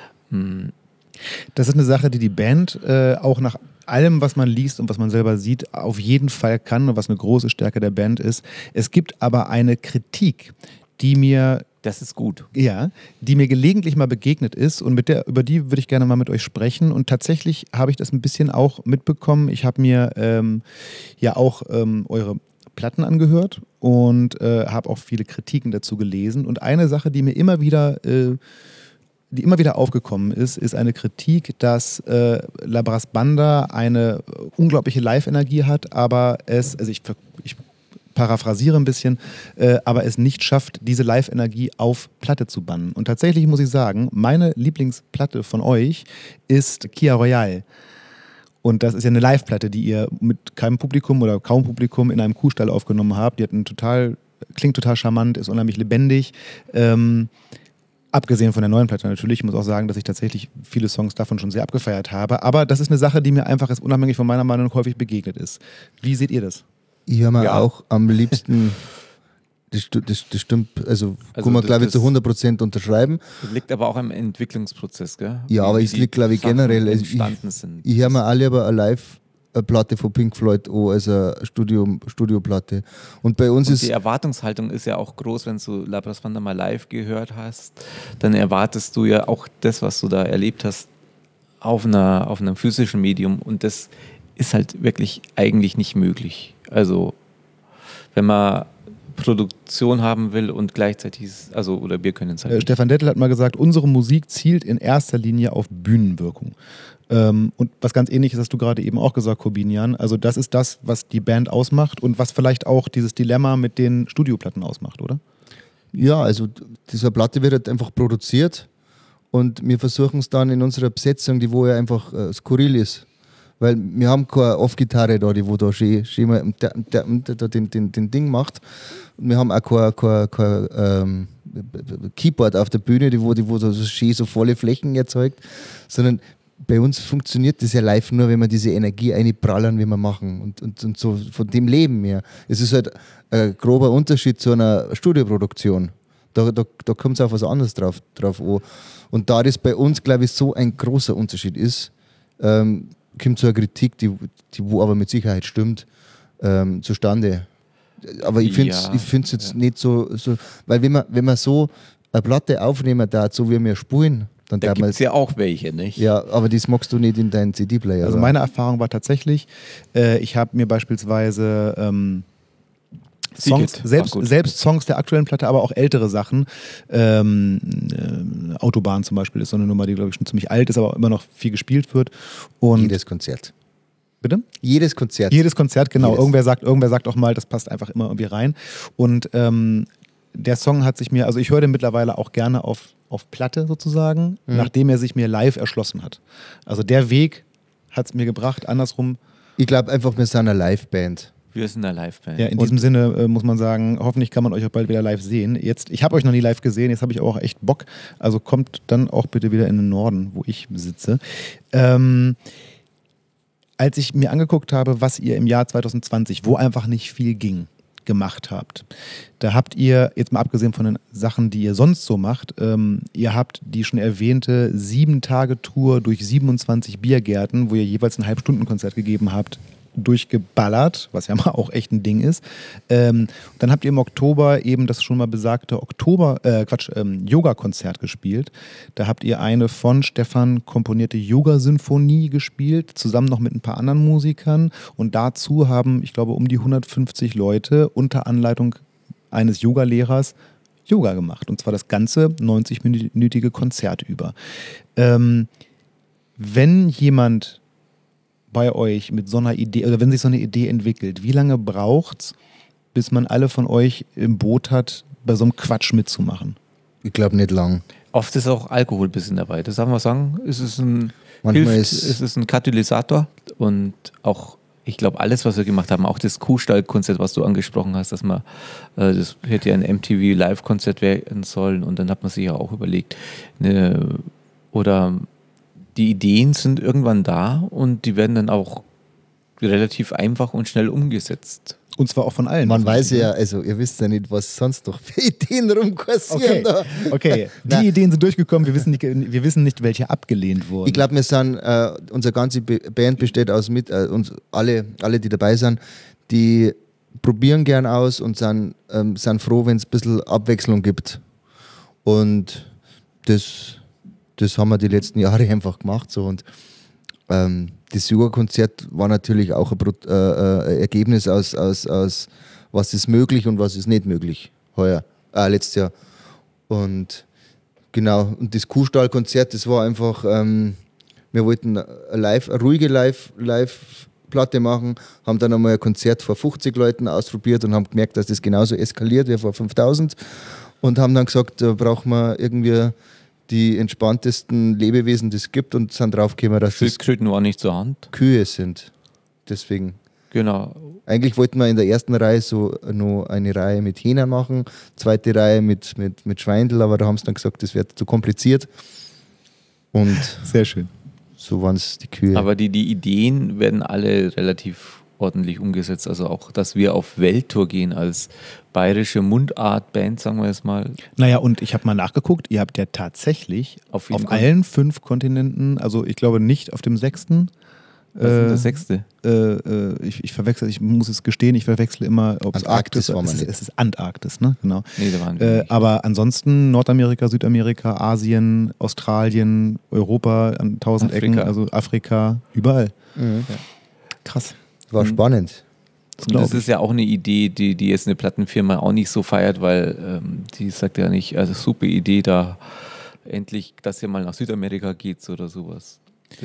ist eine Sache, die Band auch nach allem, was man liest und was man selber sieht, auf jeden Fall kann und was eine große Stärke der Band ist. Es gibt aber eine Kritik, die mir das ist gut. Ja, die mir gelegentlich mal begegnet ist und über die würde ich gerne mal mit euch sprechen. Und tatsächlich habe ich das ein bisschen auch mitbekommen. Ich habe mir auch eure Platten angehört und habe auch viele Kritiken dazu gelesen. Und eine Sache, die immer wieder aufgekommen ist eine Kritik, dass La Brass Banda eine unglaubliche Live-Energie hat, aber ich paraphrasiere ein bisschen, aber es nicht schafft, diese Live-Energie auf Platte zu bannen. Und tatsächlich muss ich sagen, meine Lieblingsplatte von euch ist Kia Royale. Und das ist ja eine Live-Platte, die ihr mit keinem Publikum oder kaum Publikum in einem Kuhstall aufgenommen habt. Die hat klingt total charmant, ist unheimlich lebendig. Abgesehen von der neuen Platte natürlich. Ich muss auch sagen, dass ich tatsächlich viele Songs davon schon sehr abgefeiert habe. Aber das ist eine Sache, die mir einfach jetzt unabhängig von meiner Meinung häufig begegnet ist. Wie seht ihr das? Ich höre mir auch am liebsten, das stimmt, kann man glaube ich zu 100% unterschreiben. Das liegt aber auch am Entwicklungsprozess, gell? Ja, aber es liegt glaube ich generell, ich höre mir alle aber eine Live-Platte von Pink Floyd an, als eine Studioplatte. Und bei uns die Erwartungshaltung ist ja auch groß, wenn du La Brass Banda mal live gehört hast, dann erwartest du ja auch das, was du da erlebt hast, auf einem physischen Medium und das ist halt wirklich eigentlich nicht möglich. Also wenn man Produktion haben will und gleichzeitig, oder wir können es halt Stefan Dettel hat mal gesagt, unsere Musik zielt in erster Linie auf Bühnenwirkung. Und was ganz Ähnliches hast du gerade eben auch gesagt, Corbinian. Also das ist das, was die Band ausmacht und was vielleicht auch dieses Dilemma mit den Studioplatten ausmacht, oder? Ja, also diese Platte wird halt einfach produziert und wir versuchen es dann in unserer Besetzung, die wo ja einfach skurril ist. Weil wir haben keine Off-Gitarre da, die wo da schön mal den Ding macht. Und wir haben auch kein Keyboard auf der Bühne, die wo so schön so volle Flächen erzeugt. Sondern bei uns funktioniert das ja live nur, wenn wir diese Energie einprallern, wie wir machen. Und so von dem leben wir. Es ist halt ein grober Unterschied zu einer Studioproduktion. Da kommt es auf was anderes drauf an. Und da das bei uns, glaube ich, so ein großer Unterschied ist, kommt so eine Kritik, die wo aber mit Sicherheit stimmt, zustande. Aber ich finde es jetzt nicht so, weil wenn man so eine Platte aufnehmen darf, so wie wir spielen, dann da gibt es ja auch welche, nicht? Ja, aber das magst du nicht in deinen CD-Player. Also meine Erfahrung war tatsächlich, ich habe mir beispielsweise Songs, selbst Songs der aktuellen Platte, aber auch ältere Sachen. Autobahn zum Beispiel ist so eine Nummer, die glaube ich schon ziemlich alt ist, aber immer noch viel gespielt wird. Und jedes Konzert. Bitte? Jedes Konzert. Jedes Konzert, genau. Irgendwer sagt auch mal, das passt einfach immer irgendwie rein. Und der Song hat sich mir, also ich höre den mittlerweile auch gerne auf Platte sozusagen, nachdem er sich mir live erschlossen hat. Also der Weg hat es mir gebracht, andersrum. Ich glaube einfach, wir sind eine Liveband. Wir sind eine Liveband. Ja, in diesem Sinne muss man sagen, hoffentlich kann man euch auch bald wieder live sehen. Ich habe euch noch nie live gesehen, jetzt habe ich auch echt Bock. Also kommt dann auch bitte wieder in den Norden, wo ich sitze. Als ich mir angeguckt habe, was ihr im Jahr 2020, wo einfach nicht viel ging, gemacht habt, da habt ihr, jetzt mal abgesehen von den Sachen, die ihr sonst so macht, ihr habt die schon erwähnte 7-Tage-Tour durch 27 Biergärten, wo ihr jeweils ein Halbstundenkonzert gegeben habt, durchgeballert, was ja mal auch echt ein Ding ist. Dann habt ihr im Oktober eben das schon mal besagte Yoga-Konzert gespielt. Da habt ihr eine von Stefan komponierte Yoga-Sinfonie gespielt, zusammen noch mit ein paar anderen Musikern. Und dazu haben, ich glaube, um die 150 Leute unter Anleitung eines Yogalehrers Yoga gemacht. Und zwar das ganze 90-minütige Konzert über. Wenn jemand bei euch mit so einer Idee, oder wenn sich so eine Idee entwickelt, wie lange braucht's, bis man alle von euch im Boot hat, bei so einem Quatsch mitzumachen? Ich glaube nicht lang. Oft ist auch Alkohol ein bisschen dabei. Das darf man sagen. Es ist Manchmal es ist ein Katalysator und auch, ich glaube, alles, was wir gemacht haben, auch das Kuhstall-Konzert, was du angesprochen hast, dass man, das hätte ja ein MTV Live-Konzert werden sollen und dann hat man sich ja auch überlegt, oder die Ideen sind irgendwann da und die werden dann auch relativ einfach und schnell umgesetzt. Und zwar auch von allen. Man weiß ja, also ihr wisst ja nicht, was sonst noch für Ideen rumkursieren. Okay. Die Ideen sind durchgekommen, wir wissen nicht, welche abgelehnt wurden. Ich glaube, wir sind, unsere ganze Band besteht aus uns alle, die dabei sind, die probieren gern aus und sind froh, wenn es ein bisschen Abwechslung gibt. Und das haben wir die letzten Jahre einfach gemacht. So. Und das Yoga-Konzert war natürlich auch ein Ergebnis aus was ist möglich und was ist nicht möglich letztes Jahr. Und genau, und das Kuhstall-Konzert, das war einfach, wir wollten eine ruhige Live-Platte machen, haben dann einmal ein Konzert vor 50 Leuten ausprobiert und haben gemerkt, dass das genauso eskaliert wie vor 5000 und haben dann gesagt, da brauchen wir irgendwie die entspanntesten Lebewesen, die es gibt und sind draufgekommen, dass es Schildkröten war nicht zur Hand. Kühe sind. Deswegen. Genau. Eigentlich wollten wir in der ersten Reihe so noch eine Reihe mit Hähnern machen, zweite Reihe mit Schweindel, aber da haben sie dann gesagt, das wäre zu kompliziert. Und sehr schön. So waren es die Kühe. Aber die Ideen werden alle relativ ordentlich umgesetzt. Also auch, dass wir auf Welttour gehen als bayerische Mundart-Band, sagen wir es mal. Naja, und ich habe mal nachgeguckt, ihr habt ja tatsächlich auf allen 5 Kontinenten, also ich glaube nicht auf dem 6. Was ist der 6.? Ich verwechsel, ich muss es gestehen, ich verwechsle immer, ob es Antarktis war. Es ist Antarktis, ne? Genau. Nee, da waren wir nicht. Aber ansonsten Nordamerika, Südamerika, Asien, Australien, Europa an 1000 Ecken, also Afrika, überall. Mhm. Ja. Krass. War spannend. Das ist ja auch eine Idee, die jetzt eine Plattenfirma auch nicht so feiert, weil die sagt ja nicht, also super Idee, da endlich, dass ihr mal nach Südamerika geht oder sowas.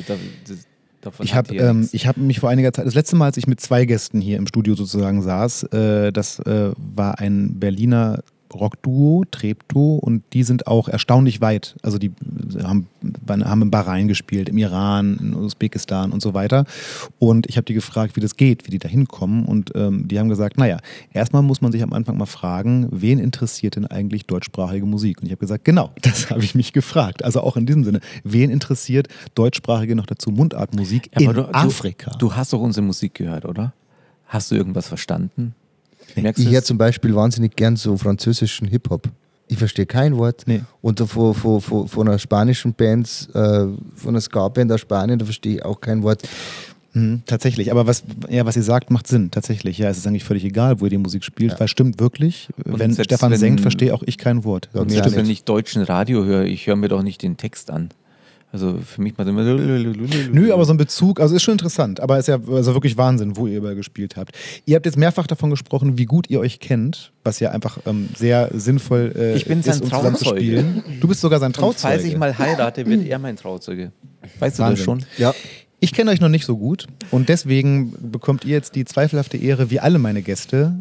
Ich habe mich vor einiger Zeit, das letzte Mal, als ich mit 2 Gästen hier im Studio sozusagen saß, das war ein Berliner Rockduo, Treptow, und die sind auch erstaunlich weit. Also die haben in Bahrain gespielt, im Iran, in Usbekistan und so weiter. Und ich habe die gefragt, wie das geht, wie die da hinkommen. Und die haben gesagt, naja, erstmal muss man sich am Anfang mal fragen, wen interessiert denn eigentlich deutschsprachige Musik? Und ich habe gesagt, genau, das habe ich mich gefragt. Also auch in diesem Sinne, wen interessiert deutschsprachige, noch dazu Mundartmusik in Afrika? Du hast doch unsere Musik gehört, oder? Hast du irgendwas verstanden? Ich höre zum Beispiel wahnsinnig gern so französischen Hip-Hop. Ich verstehe kein Wort. Nee. Und von einer spanischen Band, von einer Ska-Band aus Spanien, da verstehe ich auch kein Wort. Tatsächlich, aber was ihr sagt, macht Sinn, tatsächlich. Ja, es ist eigentlich völlig egal, wo ihr die Musik spielt, weil stimmt wirklich, wenn Stefan singt, verstehe auch ich kein Wort. Ja, wenn ich deutschen Radio höre, ich höre mir doch nicht den Text an. Also für mich macht immer. Nö, aber so ein Bezug, also ist schon interessant, aber ist ja also wirklich Wahnsinn, wo ihr überall gespielt habt. Ihr habt jetzt mehrfach davon gesprochen, wie gut ihr euch kennt, was ja einfach sehr sinnvoll ich bin sein Trauzeuge. Du bist sogar sein Trauzeuge. Und falls ich mal heirate, wird er mein Trauzeuge. Weißt du das schon? Ja. Ich kenne euch noch nicht so gut und deswegen bekommt ihr jetzt die zweifelhafte Ehre, wie alle meine Gäste,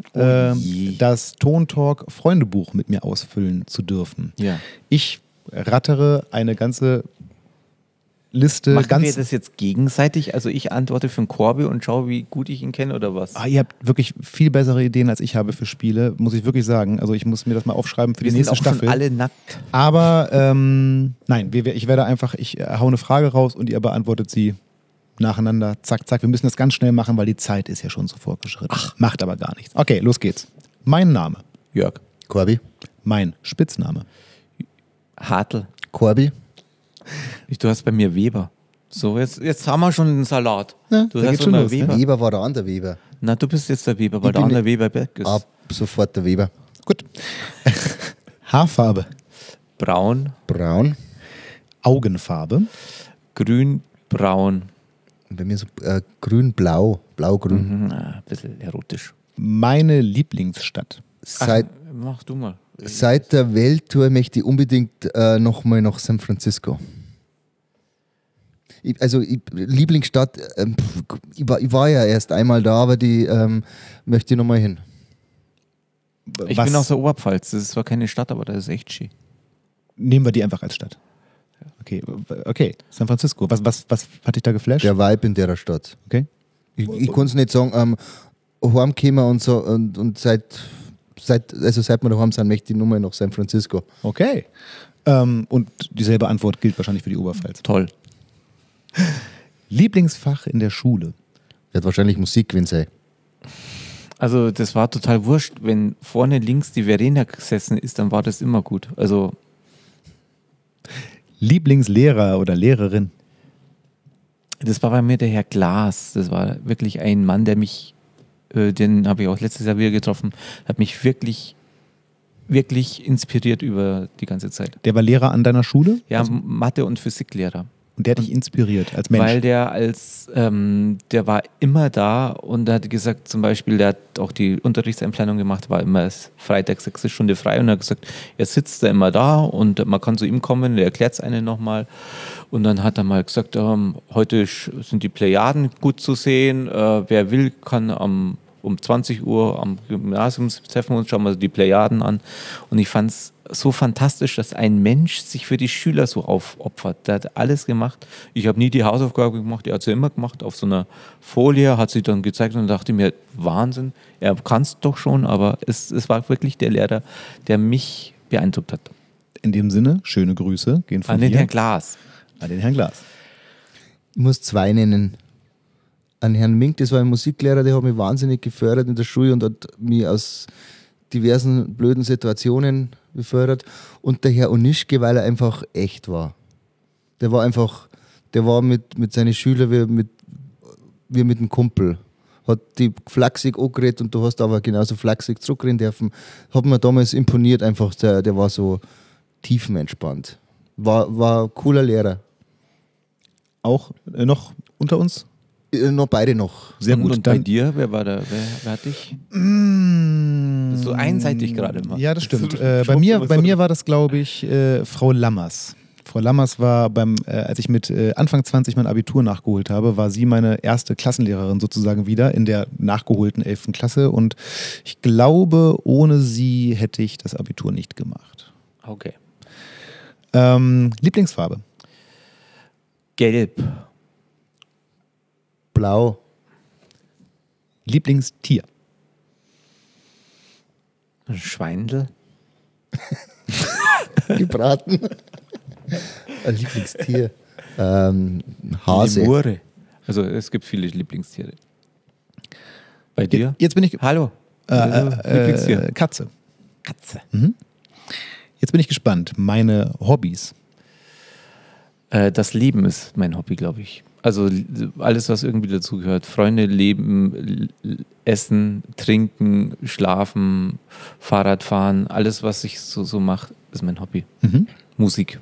das Tontalk Freundebuch mit mir ausfüllen zu dürfen. Ja. Ich rattere eine ganze Liste. Machen wir das jetzt gegenseitig? Also ich antworte für den Corby und schaue, wie gut ich ihn kenne oder was? Ihr habt wirklich viel bessere Ideen, als ich habe für Spiele, muss ich wirklich sagen. Also ich muss mir das mal aufschreiben für die nächste Staffel. Wir sind auch schon alle nackt. Aber nein, ich hau eine Frage raus und ihr beantwortet sie nacheinander. Zack, zack. Wir müssen das ganz schnell machen, weil die Zeit ist ja schon so fortgeschritten. Ach. Macht aber gar nichts. Okay, los geht's. Mein Name. Jörg. Corby. Mein Spitzname. Hartl. Corby. Du hast bei mir Weber. So, jetzt haben wir schon den Salat. Ja, du da hast geht schon immer los, Weber. Weber war der andere Weber. Na, du bist jetzt der Weber, weil Ich der bin andere Weber Berg ist. Ab sofort der Weber. Gut. Haarfarbe. Braun, Braun. Augenfarbe. grün, braun. Und bei mir so grün-blau. Blau-grün. Ein bisschen erotisch. Meine Lieblingsstadt. Mach du mal. Seit der Welttour möchte ich unbedingt nochmal nach San Francisco. Lieblingsstadt, ich war ja erst einmal da, aber die möchte ich nochmal hin. Ich bin aus der Oberpfalz. Das ist zwar keine Stadt, aber das ist echt schön. Nehmen wir die einfach als Stadt. Okay. San Francisco. Was hat dich da geflasht? Der Vibe in der Stadt. Okay. Ich kann es nicht sagen, heimgekommen und so und seit wir daheim sind, möchte ich nur mal nach San Francisco. Okay. Und dieselbe Antwort gilt wahrscheinlich für die Oberpfalz. Toll. Lieblingsfach in der Schule? Wird wahrscheinlich Musik gewesen sein. Also das war total wurscht. Wenn vorne links die Verena gesessen ist, dann war das immer gut. Also Lieblingslehrer oder Lehrerin? das war bei mir der Herr Glas. Das war wirklich ein Mann, der mich, den habe ich auch letztes Jahr wieder getroffen, hat mich wirklich, wirklich inspiriert über die ganze Zeit. Der war Lehrer an deiner Schule? Ja, Mathe- und Physiklehrer. Und der hat dich inspiriert als Mensch? Weil der war immer da und er hat gesagt, zum Beispiel, der hat auch die Unterrichtseinplanung gemacht, war immer Freitag 6 Stunde frei und er hat gesagt, er sitzt da immer da und man kann zu ihm kommen, der erklärt es einem nochmal. Und dann hat er mal gesagt, heute sind die Plejaden gut zu sehen, wer will, kann um 20 Uhr am Gymnasium treffen und schauen wir die Plejaden an. Und ich fand es so fantastisch, dass ein Mensch sich für die Schüler so aufopfert. Der hat alles gemacht. Ich habe nie die Hausaufgabe gemacht, er hat sie immer gemacht auf so einer Folie, hat sie dann gezeigt und dachte mir, Wahnsinn, er kann es doch schon, aber es war wirklich der Lehrer, der mich beeindruckt hat. In dem Sinne, schöne Grüße gehen von An den hier Herrn Glas. an den Herrn Glas. Ich muss 2 nennen. An Herrn Mink, das war ein Musiklehrer, der hat mich wahnsinnig gefördert in der Schule und hat mich aus diversen blöden Situationen befördert. Und der Herr Onischke, weil er einfach echt war. Der war mit seinen Schülern wie mit einem Kumpel. Hat die flachsig angeredet und du hast aber genauso flachsig zurückreden dürfen. Hat mir damals imponiert einfach, der war so tiefenentspannt. War ein cooler Lehrer. Auch noch unter uns? Noch beide noch. Sehr gut. Und bei dir, wer hat dich? So einseitig gerade immer. Ja, das stimmt. Bei mir war das, glaube ich, Frau Lammers. Frau Lammers war als ich mit Anfang 20 mein Abitur nachgeholt habe, war sie meine erste Klassenlehrerin sozusagen wieder in der nachgeholten 11. Klasse und ich glaube, ohne sie hätte ich das Abitur nicht gemacht. Okay. Lieblingsfarbe? Gelb. Blau. Lieblingstier? Schweindel. Gebraten. Ein Lieblingstier. Hase. Lemure. Also es gibt viele Lieblingstiere. Bei dir? Jetzt bin ich... Hallo. Lieblingstier. Katze. Katze. Jetzt bin ich gespannt. Meine Hobbys. Das Leben ist mein Hobby, glaube ich. Also alles, was irgendwie dazugehört. Freunde, Leben, Essen, Trinken, Schlafen, Fahrradfahren. Alles, was ich so mache, ist mein Hobby. Musik.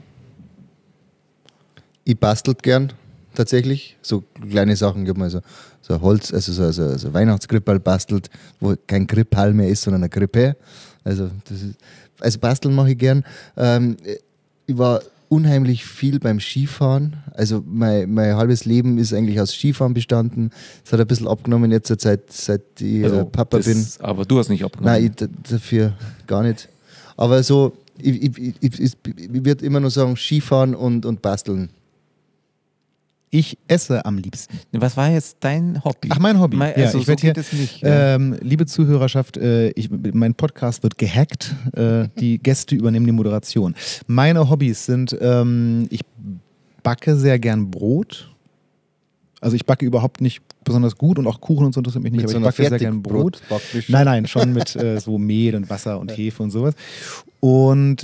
Ich bastelt gern, tatsächlich. So kleine Sachen, ich habe mal so Holz, also so Weihnachtskrippal bastelt, wo kein Krippal mehr ist, sondern ein Krippe. Also basteln mache ich gern. Ich war unheimlich viel beim Skifahren. Also mein halbes Leben ist eigentlich aus Skifahren bestanden. Es hat ein bisschen abgenommen jetzt seit ich Papa bin. Aber du hast nicht abgenommen. Nein, dafür gar nicht. Aber so, ich würde immer nur sagen, Skifahren und basteln. Ich esse am liebsten. Was war jetzt dein Hobby? Ach, mein Hobby. Also ich so werd hier, geht es nicht. Ja. Liebe Zuhörerschaft, mein Podcast wird gehackt. Die Gäste übernehmen die Moderation. Meine Hobbys sind, ich backe sehr gern Brot. Also ich backe überhaupt nicht besonders gut und auch Kuchen und so interessiert mich nicht, Mit aber so ich backe sehr gern Brot. Nein, schon mit so Mehl und Wasser und Hefe und sowas. Und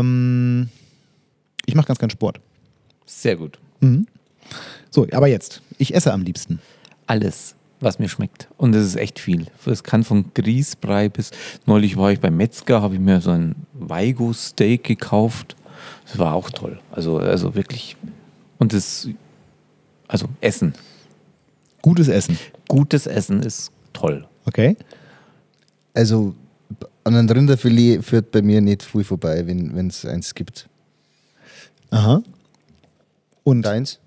ich mache ganz gern Sport. Sehr gut. So, aber jetzt. Ich esse am liebsten. Alles, was mir schmeckt. Und es ist echt viel. Es kann von Grießbrei bis... Neulich war ich beim Metzger, habe ich mir so ein Waigo-Steak gekauft. Das war auch toll. Also wirklich. Und also Essen. Gutes Essen. Gutes Essen ist toll. Okay. Also an einem Rinderfilet führt bei mir nicht viel vorbei, wenn es eins gibt. Aha. Und Deins?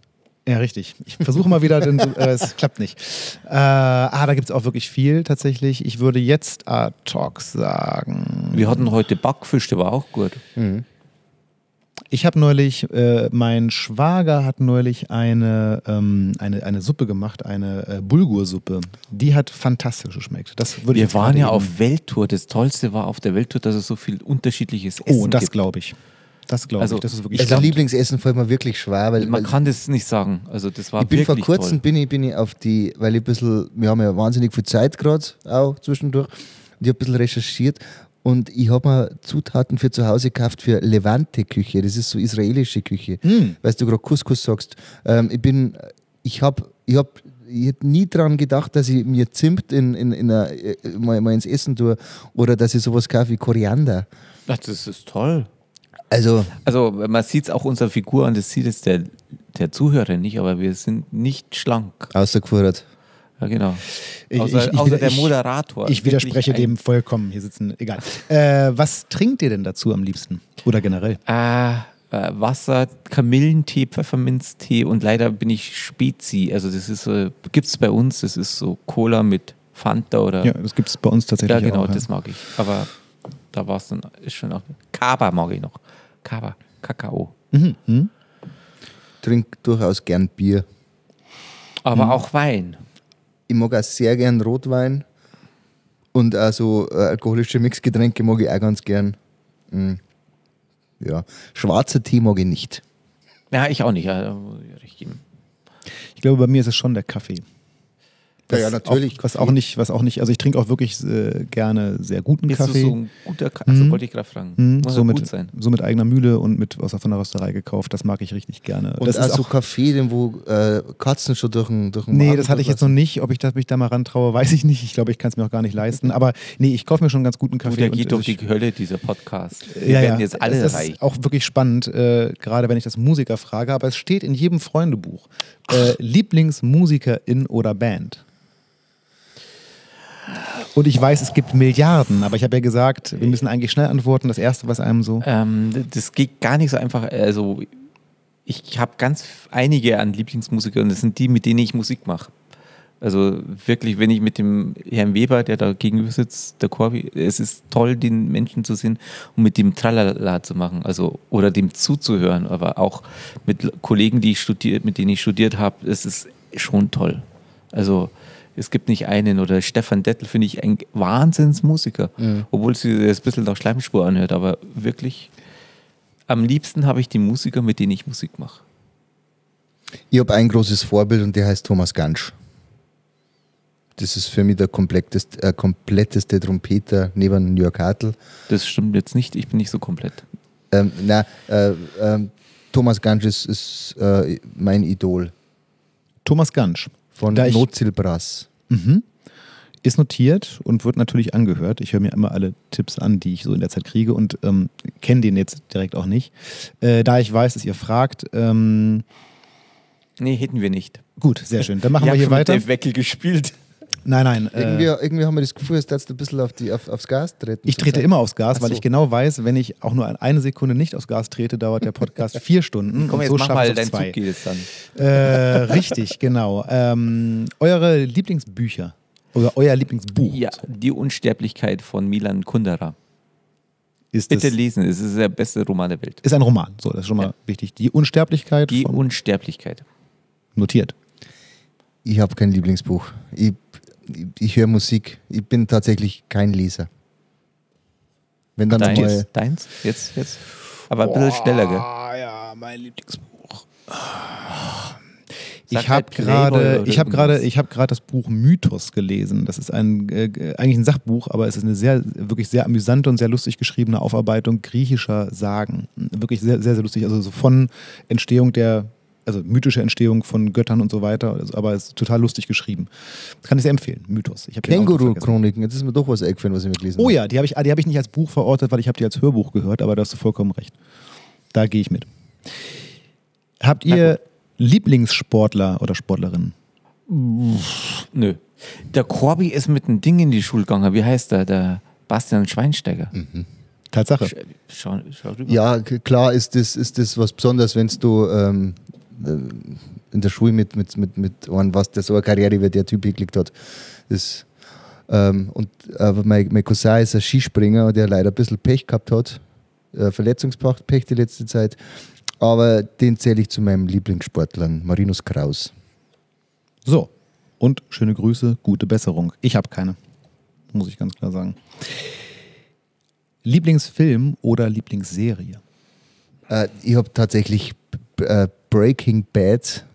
Ja, richtig. Ich versuche mal wieder, es klappt nicht. Da gibt es auch wirklich viel tatsächlich. Ich würde jetzt ad hoc sagen. Wir hatten heute Backfisch, der war auch gut. Ich habe neulich, mein Schwager hat neulich eine Suppe gemacht, eine Bulgursuppe. Die hat fantastisch geschmeckt. Das würde ich Wir waren ja auf Welttour. Das Tollste war auf der Welttour, dass es so viel unterschiedliches Essen gibt. Oh, das glaube ich. Das glaube Also, ich. Das ist wirklich Also Lieblingsessen fällt mir wirklich schwer, weil Man kann das nicht sagen. Also das war ich bin vor wirklich kurzem toll. bin ich auf die, weil ich ein bisschen, wir haben ja wahnsinnig viel Zeit gerade auch zwischendurch und ich habe ein bisschen recherchiert und ich habe mir Zutaten für zu Hause gekauft für Levante-Küche, das ist so israelische Küche, weil du gerade Couscous sagst. Ich hätte nie daran gedacht, dass ich mir Zimt mal ins Essen tue oder dass ich sowas kaufe wie Koriander. Ach, das ist toll. Also Man sieht es auch unserer Figur an, das sieht es der Zuhörer nicht, aber wir sind nicht schlank. ausgefordert. Ja, genau. Ich- Außer ich- der ich- Moderator. Ich widerspreche Wirklich dem vollkommen. Hier sitzen, egal. Was trinkt ihr denn dazu am liebsten? Oder generell? Wasser, Kamillentee, Pfefferminztee und leider bin ich Spezi. Also das ist gibt es bei uns, das ist so Cola mit Fanta oder. Ja, das gibt es bei uns tatsächlich Ja, genau, auch. das mag ich. Aber da war es dann, ist schon auch. Kaba mag ich noch. Kaba, Kakao. Trink durchaus gern Bier. Aber auch Wein. Ich mag auch sehr gern Rotwein und auch so alkoholische Mixgetränke mag ich auch ganz gern. Ja, schwarzer Tee mag ich nicht. Ja, ich auch nicht. Ja, da muss ich recht geben. Ich glaube, bei mir ist es schon der Kaffee. Ja, natürlich. Was auch nicht, also ich trinke auch wirklich gerne sehr guten Bist Kaffee. du so ein guter Kaffee? Also wollte ich gerade fragen. Muss so, er mit, gut sein. so mit eigener Mühle und von der Rösterei gekauft. Das mag ich richtig gerne. Und das auch ist so Kaffee, den wo Katzen schon durch den Nee, Magen das hatte ich jetzt noch nicht. Ob ich mich da mal rantraue, weiß ich nicht. Ich glaube, ich kann es mir auch gar nicht leisten. Aber nee, ich kaufe mir schon einen ganz guten Du, Kaffee. der geht durch ich- die Hölle, dieser Podcast. Wir Ja, werden ja. jetzt alle das reich. ist auch wirklich spannend, gerade wenn ich das Musiker frage, aber es steht in jedem Freundebuch. Lieblingsmusikerin oder Band? Und ich weiß, es gibt Milliarden, aber ich habe ja gesagt, wir müssen eigentlich schnell antworten. Das Erste, was einem so... Das geht gar nicht so einfach. Also ich habe ganz einige an Lieblingsmusiker und das sind die, mit denen ich Musik mache. Also wirklich, wenn ich mit dem Herrn Weber, der da gegenüber sitzt, der Corby, es ist toll, den Menschen zu sehen und mit dem Tralala zu machen, also oder dem zuzuhören, aber auch mit Kollegen, mit denen ich studiert habe, es ist schon toll. Also es gibt nicht einen, oder Stefan Dettel finde ich ein Wahnsinnsmusiker, obwohl sie das ein bisschen nach Schleimspur anhört, aber wirklich am liebsten habe ich die Musiker, mit denen ich Musik mache. Ich habe ein großes Vorbild und der heißt Thomas Gansch. Das ist für mich der kompletteste Trompeter neben Jörg Hartl. Das stimmt jetzt nicht, ich bin nicht so komplett. Thomas Gansch ist mein Idol Thomas Gansch. von Da ich- Nozilbras. Ist notiert und wird natürlich angehört. Ich höre mir immer alle Tipps an, die ich so in der Zeit kriege und kenne den jetzt direkt auch nicht. Da ich weiß, dass ihr fragt, Nee, hätten wir nicht. gut, sehr schön. Dann machen wir hab hier schon mit weiter. Dave Weckel gespielt. Nein. Irgendwie haben wir das Gefühl, dass du jetzt ein bisschen aufs Gas treten. Ich trete immer aufs Gas, weil Ach so. ich genau weiß, wenn ich auch nur eine Sekunde nicht aufs Gas trete, dauert der Podcast 4 Stunden. Komm, und jetzt so mach schaffe mal, ich dein es auf 2. Zug geht es dann. Richtig, genau. Eure Lieblingsbücher oder euer Lieblingsbuch Ja, die Unsterblichkeit von Milan Kundera. ist, Bitte es, lesen, es ist der beste Roman der Welt. ist ein Roman. So, das ist schon mal wichtig. Die Unsterblichkeit Die von, Unsterblichkeit. notiert. Ich habe kein Lieblingsbuch. Ich höre Musik. Ich bin tatsächlich kein Leser. Wenn dann mal. Deins? Jetzt? Aber ein bisschen schneller, gell? Ah ja, mein Lieblingsbuch. Sag Ich habe halt Playboy gerade oder ich hab irgendwas. ich hab gerade das Buch Mythos gelesen. Das ist eigentlich ein Sachbuch, aber es ist eine wirklich sehr amüsante und sehr lustig geschriebene Aufarbeitung griechischer Sagen. Wirklich sehr, sehr, sehr lustig. Also so von mythische Entstehung von Göttern und so weiter. Aber es ist total lustig geschrieben. Das kann ich sehr empfehlen. Mythos. Ich hab den Autor vergessen. Känguru-Chroniken. Jetzt ist mir doch was eingefallen, was ich mir gelesen Oh habe. ja, die habe ich nicht als Buch verortet, weil ich habe die als Hörbuch gehört, aber da hast du vollkommen recht. Da gehe ich mit. Habt ihr Lieblingssportler oder Sportlerinnen? Nö. Der Corby ist mit einem Ding in die Schule gegangen. Wie heißt der? Der Bastian Schweinsteiger. Tatsache. Schau rüber. Ja, klar ist das was Besonderes, wenn du in der Schule mit einem, was der so eine Karriere wie der Typ geklickt hat. Aber mein Cousin ist ein Skispringer, der leider ein bisschen Pech gehabt hat. Verletzungspech die letzte Zeit. Aber den zähle ich zu meinen Lieblingssportlern, Marinus Kraus. So, und schöne Grüße, gute Besserung. Ich habe keine, muss ich ganz klar sagen. Lieblingsfilm oder Lieblingsserie? Ich habe tatsächlich Breaking Bad.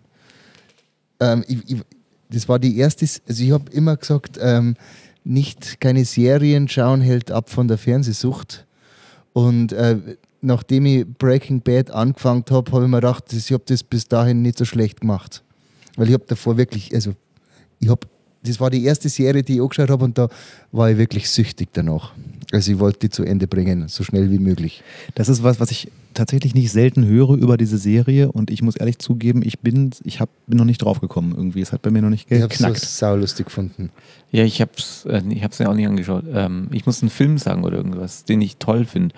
Das war die erste, also ich habe immer gesagt, keine Serien schauen hält ab von der Fernsehsucht. Und nachdem ich Breaking Bad angefangen habe, habe ich mir gedacht, ich habe das bis dahin nicht so schlecht gemacht. Weil ich habe davor wirklich, das war die erste Serie, die ich angeschaut habe und da war ich wirklich süchtig danach. Also ich wollte die zu Ende bringen, so schnell wie möglich. Das ist was ich tatsächlich nicht selten höre über diese Serie und ich muss ehrlich zugeben, bin noch nicht drauf gekommen irgendwie. Es hat bei mir noch nicht geknackt. Ich habe es saulustig gefunden. Ja, ich hab's ja auch nicht angeschaut. Ich muss einen Film sagen oder irgendwas, den ich toll finde.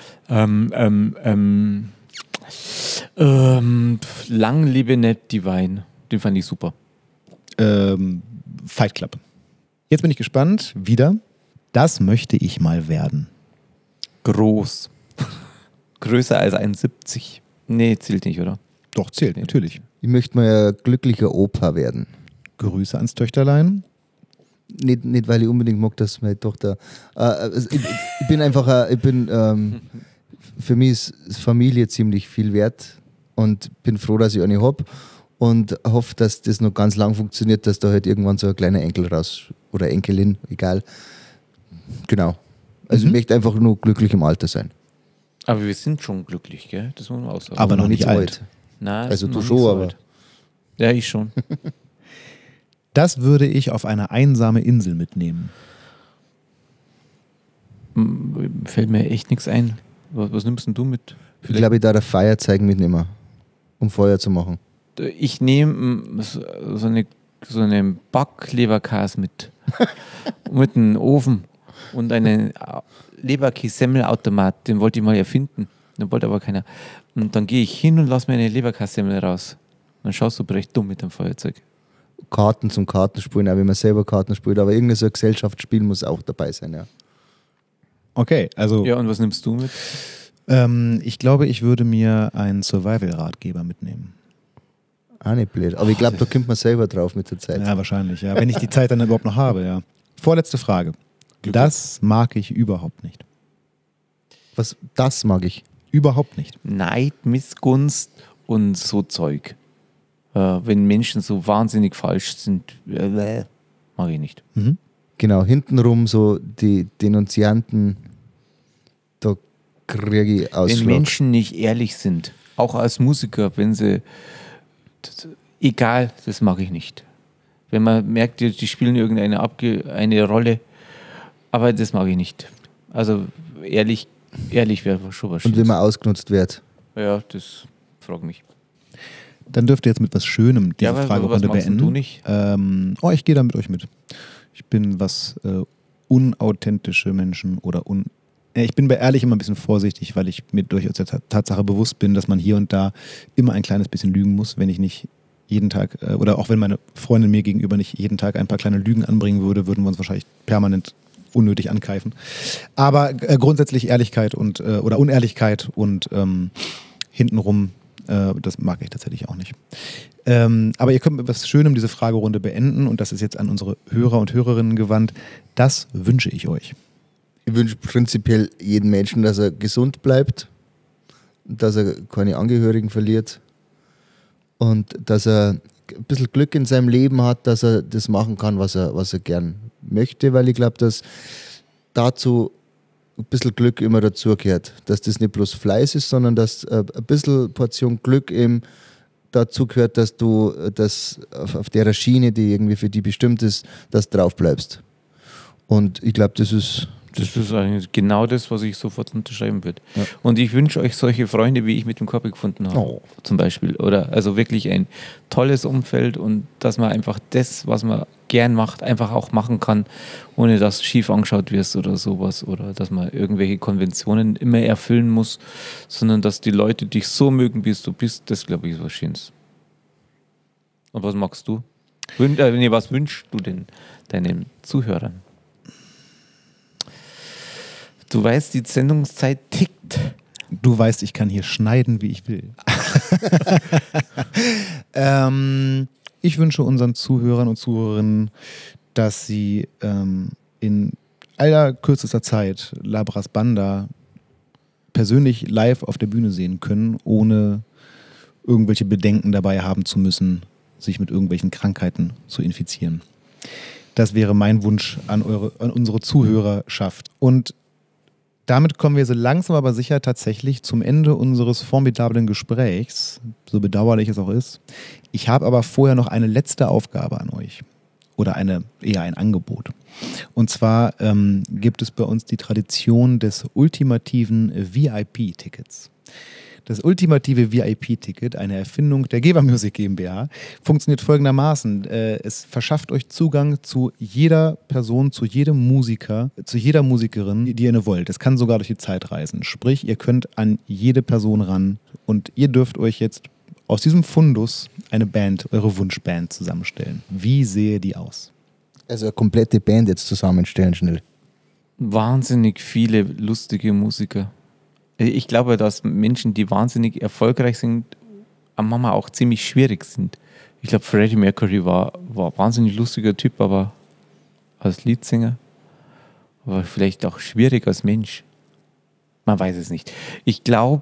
Lang lebe Ned Divine. Den fand ich super. Fight Club. Jetzt bin ich gespannt. Wieder. Das möchte ich mal werden. Groß. Größer als 1,70. Nee, zählt nicht, oder? Doch, zählt, natürlich. Ich möchte mal ein glücklicher Opa werden. Grüße ans Töchterlein. Nicht, weil ich unbedingt mag, dass meine Tochter. Ich bin einfach, für mich ist Familie ziemlich viel wert und bin froh, dass ich eine habe und hoffe, dass das noch ganz lang funktioniert, dass da halt irgendwann so ein kleiner Enkel raus oder Enkelin, egal. Genau. Also ich möchte einfach nur glücklich im Alter sein. Aber wir sind schon glücklich, gell? Das muss man auch sagen. Aber noch nicht alt. Nein, also du schon, aber. Ja, ich schon. Das würde ich auf eine einsame Insel mitnehmen. Fällt mir echt nichts ein. Was nimmst denn du mit? Ich glaube, ich darf ein Feuerzeug mitnehmen, um Feuer zu machen. Ich nehme so eine Backleberkäse mit. Mit einem Ofen und einen Leberkäse-Semmelautomat. Den wollte ich mal erfinden. Den wollte aber keiner. Und dann gehe ich hin und lasse mir eine Leberkäse-Semmel raus. Dann schaust du recht dumm mit dem Feuerzeug. Karten zum Kartenspielen, auch wenn man selber Karten spielt, aber irgendein so ein Gesellschaftsspiel muss auch dabei sein, ja. Okay, also. Ja, und was nimmst du mit? Ich glaube, ich würde mir einen Survival-Ratgeber mitnehmen. Auch nicht blöd. Aber ich glaube, da kommt man selber drauf mit der Zeit. Ja, wahrscheinlich, ja. Wenn ich die Zeit dann überhaupt noch habe, ja. Vorletzte Frage. Das mag ich überhaupt nicht. Das mag ich. Überhaupt nicht. Neid, Missgunst und so Zeug. Wenn Menschen so wahnsinnig falsch sind, mag ich nicht. Mhm. Genau, hintenrum so die Denunzianten, da kriege ich Ausschlag. Wenn Menschen nicht ehrlich sind, auch als Musiker, wenn sie, egal, das mag ich nicht. Wenn man merkt, die spielen eine Rolle, aber das mag ich nicht. Also ehrlich wäre schon was Schönes. Und wenn man ausgenutzt wird. Ja, das frag mich. Dann dürft ihr jetzt mit was Schönem diese Fragerunde beenden. Du nicht? Ich gehe da mit euch mit. Ich bin, was unauthentische Menschen oder ich bin bei ehrlich immer ein bisschen vorsichtig, weil ich mir durchaus der Tatsache bewusst bin, dass man hier und da immer ein kleines bisschen lügen muss, wenn ich nicht jeden Tag, oder auch wenn meine Freundin mir gegenüber nicht jeden Tag ein paar kleine Lügen anbringen würde, würden wir uns wahrscheinlich permanent unnötig angreifen. Aber grundsätzlich Ehrlichkeit oder Unehrlichkeit und hintenrum, das mag ich tatsächlich auch nicht. Aber ihr könnt mit was Schönem diese Fragerunde beenden und das ist jetzt an unsere Hörer und Hörerinnen gewandt. Das wünsche ich euch. Ich wünsche prinzipiell jedem Menschen, dass er gesund bleibt, dass er keine Angehörigen verliert und dass er ein bisschen Glück in seinem Leben hat, dass er das machen kann, was er gern möchte, weil ich glaube, dass dazu ein bisschen Glück immer dazugehört. Dass das nicht bloß Fleiß ist, sondern dass ein bisschen Portion Glück eben dazu gehört, dass du das auf der Schiene, die irgendwie für die bestimmt ist, dass du drauf bleibst. Und ich glaube, das ist eigentlich genau das, was ich sofort unterschreiben würde. Ja. Und ich wünsche euch solche Freunde, wie ich mit dem Korpi gefunden habe, zum Beispiel. Oder also wirklich ein tolles Umfeld und dass man einfach das, was man gern macht, einfach auch machen kann, ohne dass schief angeschaut wirst oder sowas. Oder dass man irgendwelche Konventionen immer erfüllen muss, sondern dass die Leute dich so mögen, wie du bist. Das, glaube ich, ist was Schönes. Und was magst du? Was wünschst du denn deinen Zuhörern? Du weißt, die Sendungszeit tickt. Du weißt, ich kann hier schneiden, wie ich will. Ich wünsche unseren Zuhörern und Zuhörerinnen, dass sie in allerkürzester Zeit Labras Banda persönlich live auf der Bühne sehen können, ohne irgendwelche Bedenken dabei haben zu müssen, sich mit irgendwelchen Krankheiten zu infizieren. Das wäre mein Wunsch an unsere Zuhörerschaft. Und damit kommen wir so langsam aber sicher tatsächlich zum Ende unseres formidablen Gesprächs, so bedauerlich es auch ist. Ich habe aber vorher noch eine letzte Aufgabe an euch oder eher ein Angebot. Und zwar gibt es bei uns die Tradition des ultimativen VIP-Tickets. Das ultimative VIP-Ticket, eine Erfindung der Geber Music GmbH, funktioniert folgendermaßen. Es verschafft euch Zugang zu jeder Person, zu jedem Musiker, zu jeder Musikerin, die ihr wollt. Es kann sogar durch die Zeit reisen. Sprich, ihr könnt an jede Person ran und ihr dürft euch jetzt aus diesem Fundus eine Band, eure Wunschband zusammenstellen. Wie sehe die aus? Also eine komplette Band jetzt zusammenstellen, schnell. Wahnsinnig viele lustige Musiker. Ich glaube, dass Menschen, die wahnsinnig erfolgreich sind, manchmal auch ziemlich schwierig sind. Ich glaube, Freddie Mercury war ein wahnsinnig lustiger Typ, aber als Leadsänger. Aber vielleicht auch schwierig als Mensch. Man weiß es nicht. Ich glaube,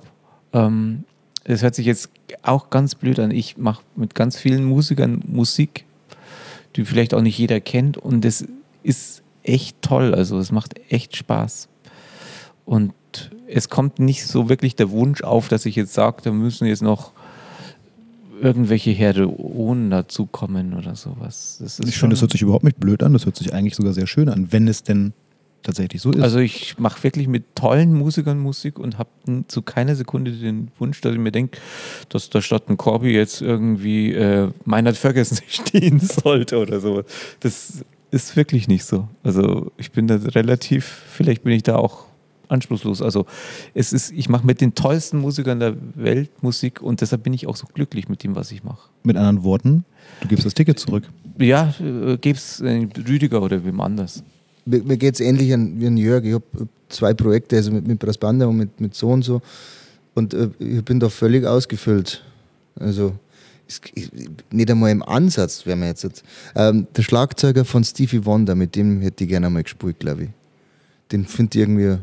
es hört sich jetzt auch ganz blöd an. Ich mache mit ganz vielen Musikern Musik, die vielleicht auch nicht jeder kennt. Und das ist echt toll. Also es macht echt Spaß. Und es kommt nicht so wirklich der Wunsch auf, dass ich jetzt sage, da müssen jetzt noch irgendwelche Heroen dazukommen oder sowas. Ich finde, das hört sich überhaupt nicht blöd an. Das hört sich eigentlich sogar sehr schön an, wenn es denn tatsächlich so ist. Also ich mache wirklich mit tollen Musikern Musik und habe zu keiner Sekunde den Wunsch, dass ich mir denke, dass da statt ein Corby jetzt irgendwie Meinhard Ferguson stehen sollte oder so. Das ist wirklich nicht so. Also ich bin da vielleicht bin ich da auch anspruchslos. Also ich mache mit den tollsten Musikern der Welt Musik und deshalb bin ich auch so glücklich mit dem, was ich mache. Mit anderen Worten, du gibst das Ticket zurück. Ja, gib's Rüdiger oder wem anders. Mir geht es ähnlich wie an Jörg. Ich habe 2 Projekte, also mit Brass Banda und mit so und so. Und ich bin da völlig ausgefüllt. Also nicht einmal im Ansatz wäre mir jetzt. Der Schlagzeuger von Stevie Wonder, mit dem hätte ich gerne einmal gespielt, glaube ich. Den finde ich irgendwie.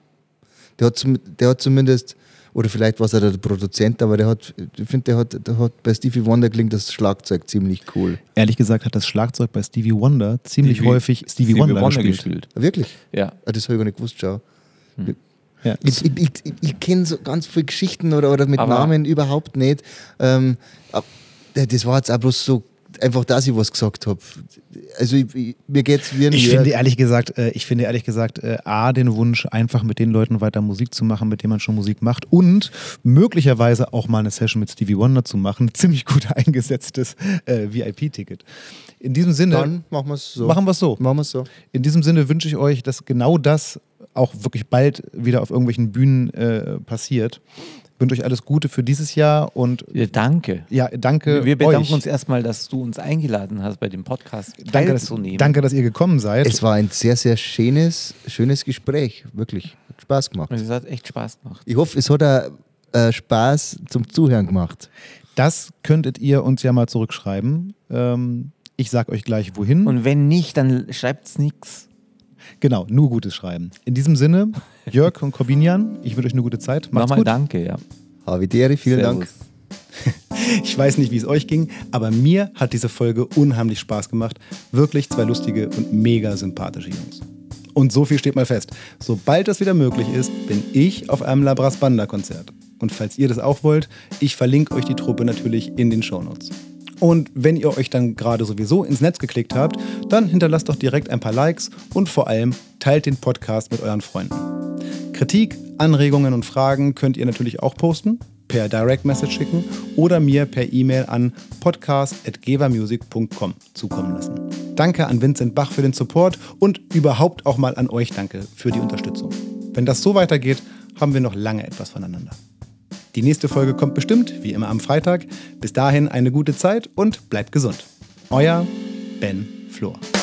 Der hat zumindest, oder vielleicht war es auch der Produzent, aber ich finde, der hat bei Stevie Wonder klingt das Schlagzeug ziemlich cool. Ehrlich gesagt hat das Schlagzeug bei Stevie Wonder ziemlich häufig Stevie Wonder gespielt. Wirklich? Ja. Das habe ich gar nicht gewusst, schau. Ja. Ich kenne so ganz viele Geschichten oder mit Namen überhaupt nicht. Das war jetzt auch bloß so, einfach, dass ich was gesagt habe. Also mir geht es wie ein Ich finde ehrlich gesagt, den Wunsch, einfach mit den Leuten weiter Musik zu machen, mit denen man schon Musik macht und möglicherweise auch mal eine Session mit Stevie Wonder zu machen. Ziemlich gut eingesetztes VIP-Ticket. In diesem Sinne... Dann machen wir es so. Machen wir es so. Machen wir es so. In diesem Sinne wünsche ich euch, dass genau das auch wirklich bald wieder auf irgendwelchen Bühnen passiert. Ich wünsche euch alles Gute für dieses Jahr und danke. Ja, danke. Wir bedanken uns erstmal, dass du uns eingeladen hast, bei dem Podcast teilzunehmen. Danke, dass ihr gekommen seid. Es war ein sehr, sehr schönes Gespräch. Wirklich. Hat Spaß gemacht. Es hat echt Spaß gemacht. Ich hoffe, es hat auch Spaß zum Zuhören gemacht. Das könntet ihr uns ja mal zurückschreiben. Ich sag euch gleich, wohin. Und wenn nicht, dann schreibt's nichts. Genau, nur Gutes schreiben. In diesem Sinne, Jörg und Corbinian, ich wünsche euch eine gute Zeit. Macht's Nochmal gut. Danke, ja. Havidere, vielen Servus. Dank. Ich weiß nicht, wie es euch ging, aber mir hat diese Folge unheimlich Spaß gemacht. Wirklich 2 lustige und mega sympathische Jungs. Und so viel steht mal fest. Sobald das wieder möglich ist, bin ich auf einem Labras Banda Konzert. Und falls ihr das auch wollt, ich verlinke euch die Truppe natürlich in den Shownotes. Und wenn ihr euch dann gerade sowieso ins Netz geklickt habt, dann hinterlasst doch direkt ein paar Likes und vor allem teilt den Podcast mit euren Freunden. Kritik, Anregungen und Fragen könnt ihr natürlich auch posten, per Direct Message schicken oder mir per E-Mail an podcast@gebermusic.com zukommen lassen. Danke an Vincent Bach für den Support und überhaupt auch mal an euch danke für die Unterstützung. Wenn das so weitergeht, haben wir noch lange etwas voneinander. Die nächste Folge kommt bestimmt, wie immer am Freitag. Bis dahin eine gute Zeit und bleibt gesund. Euer Ben Flor.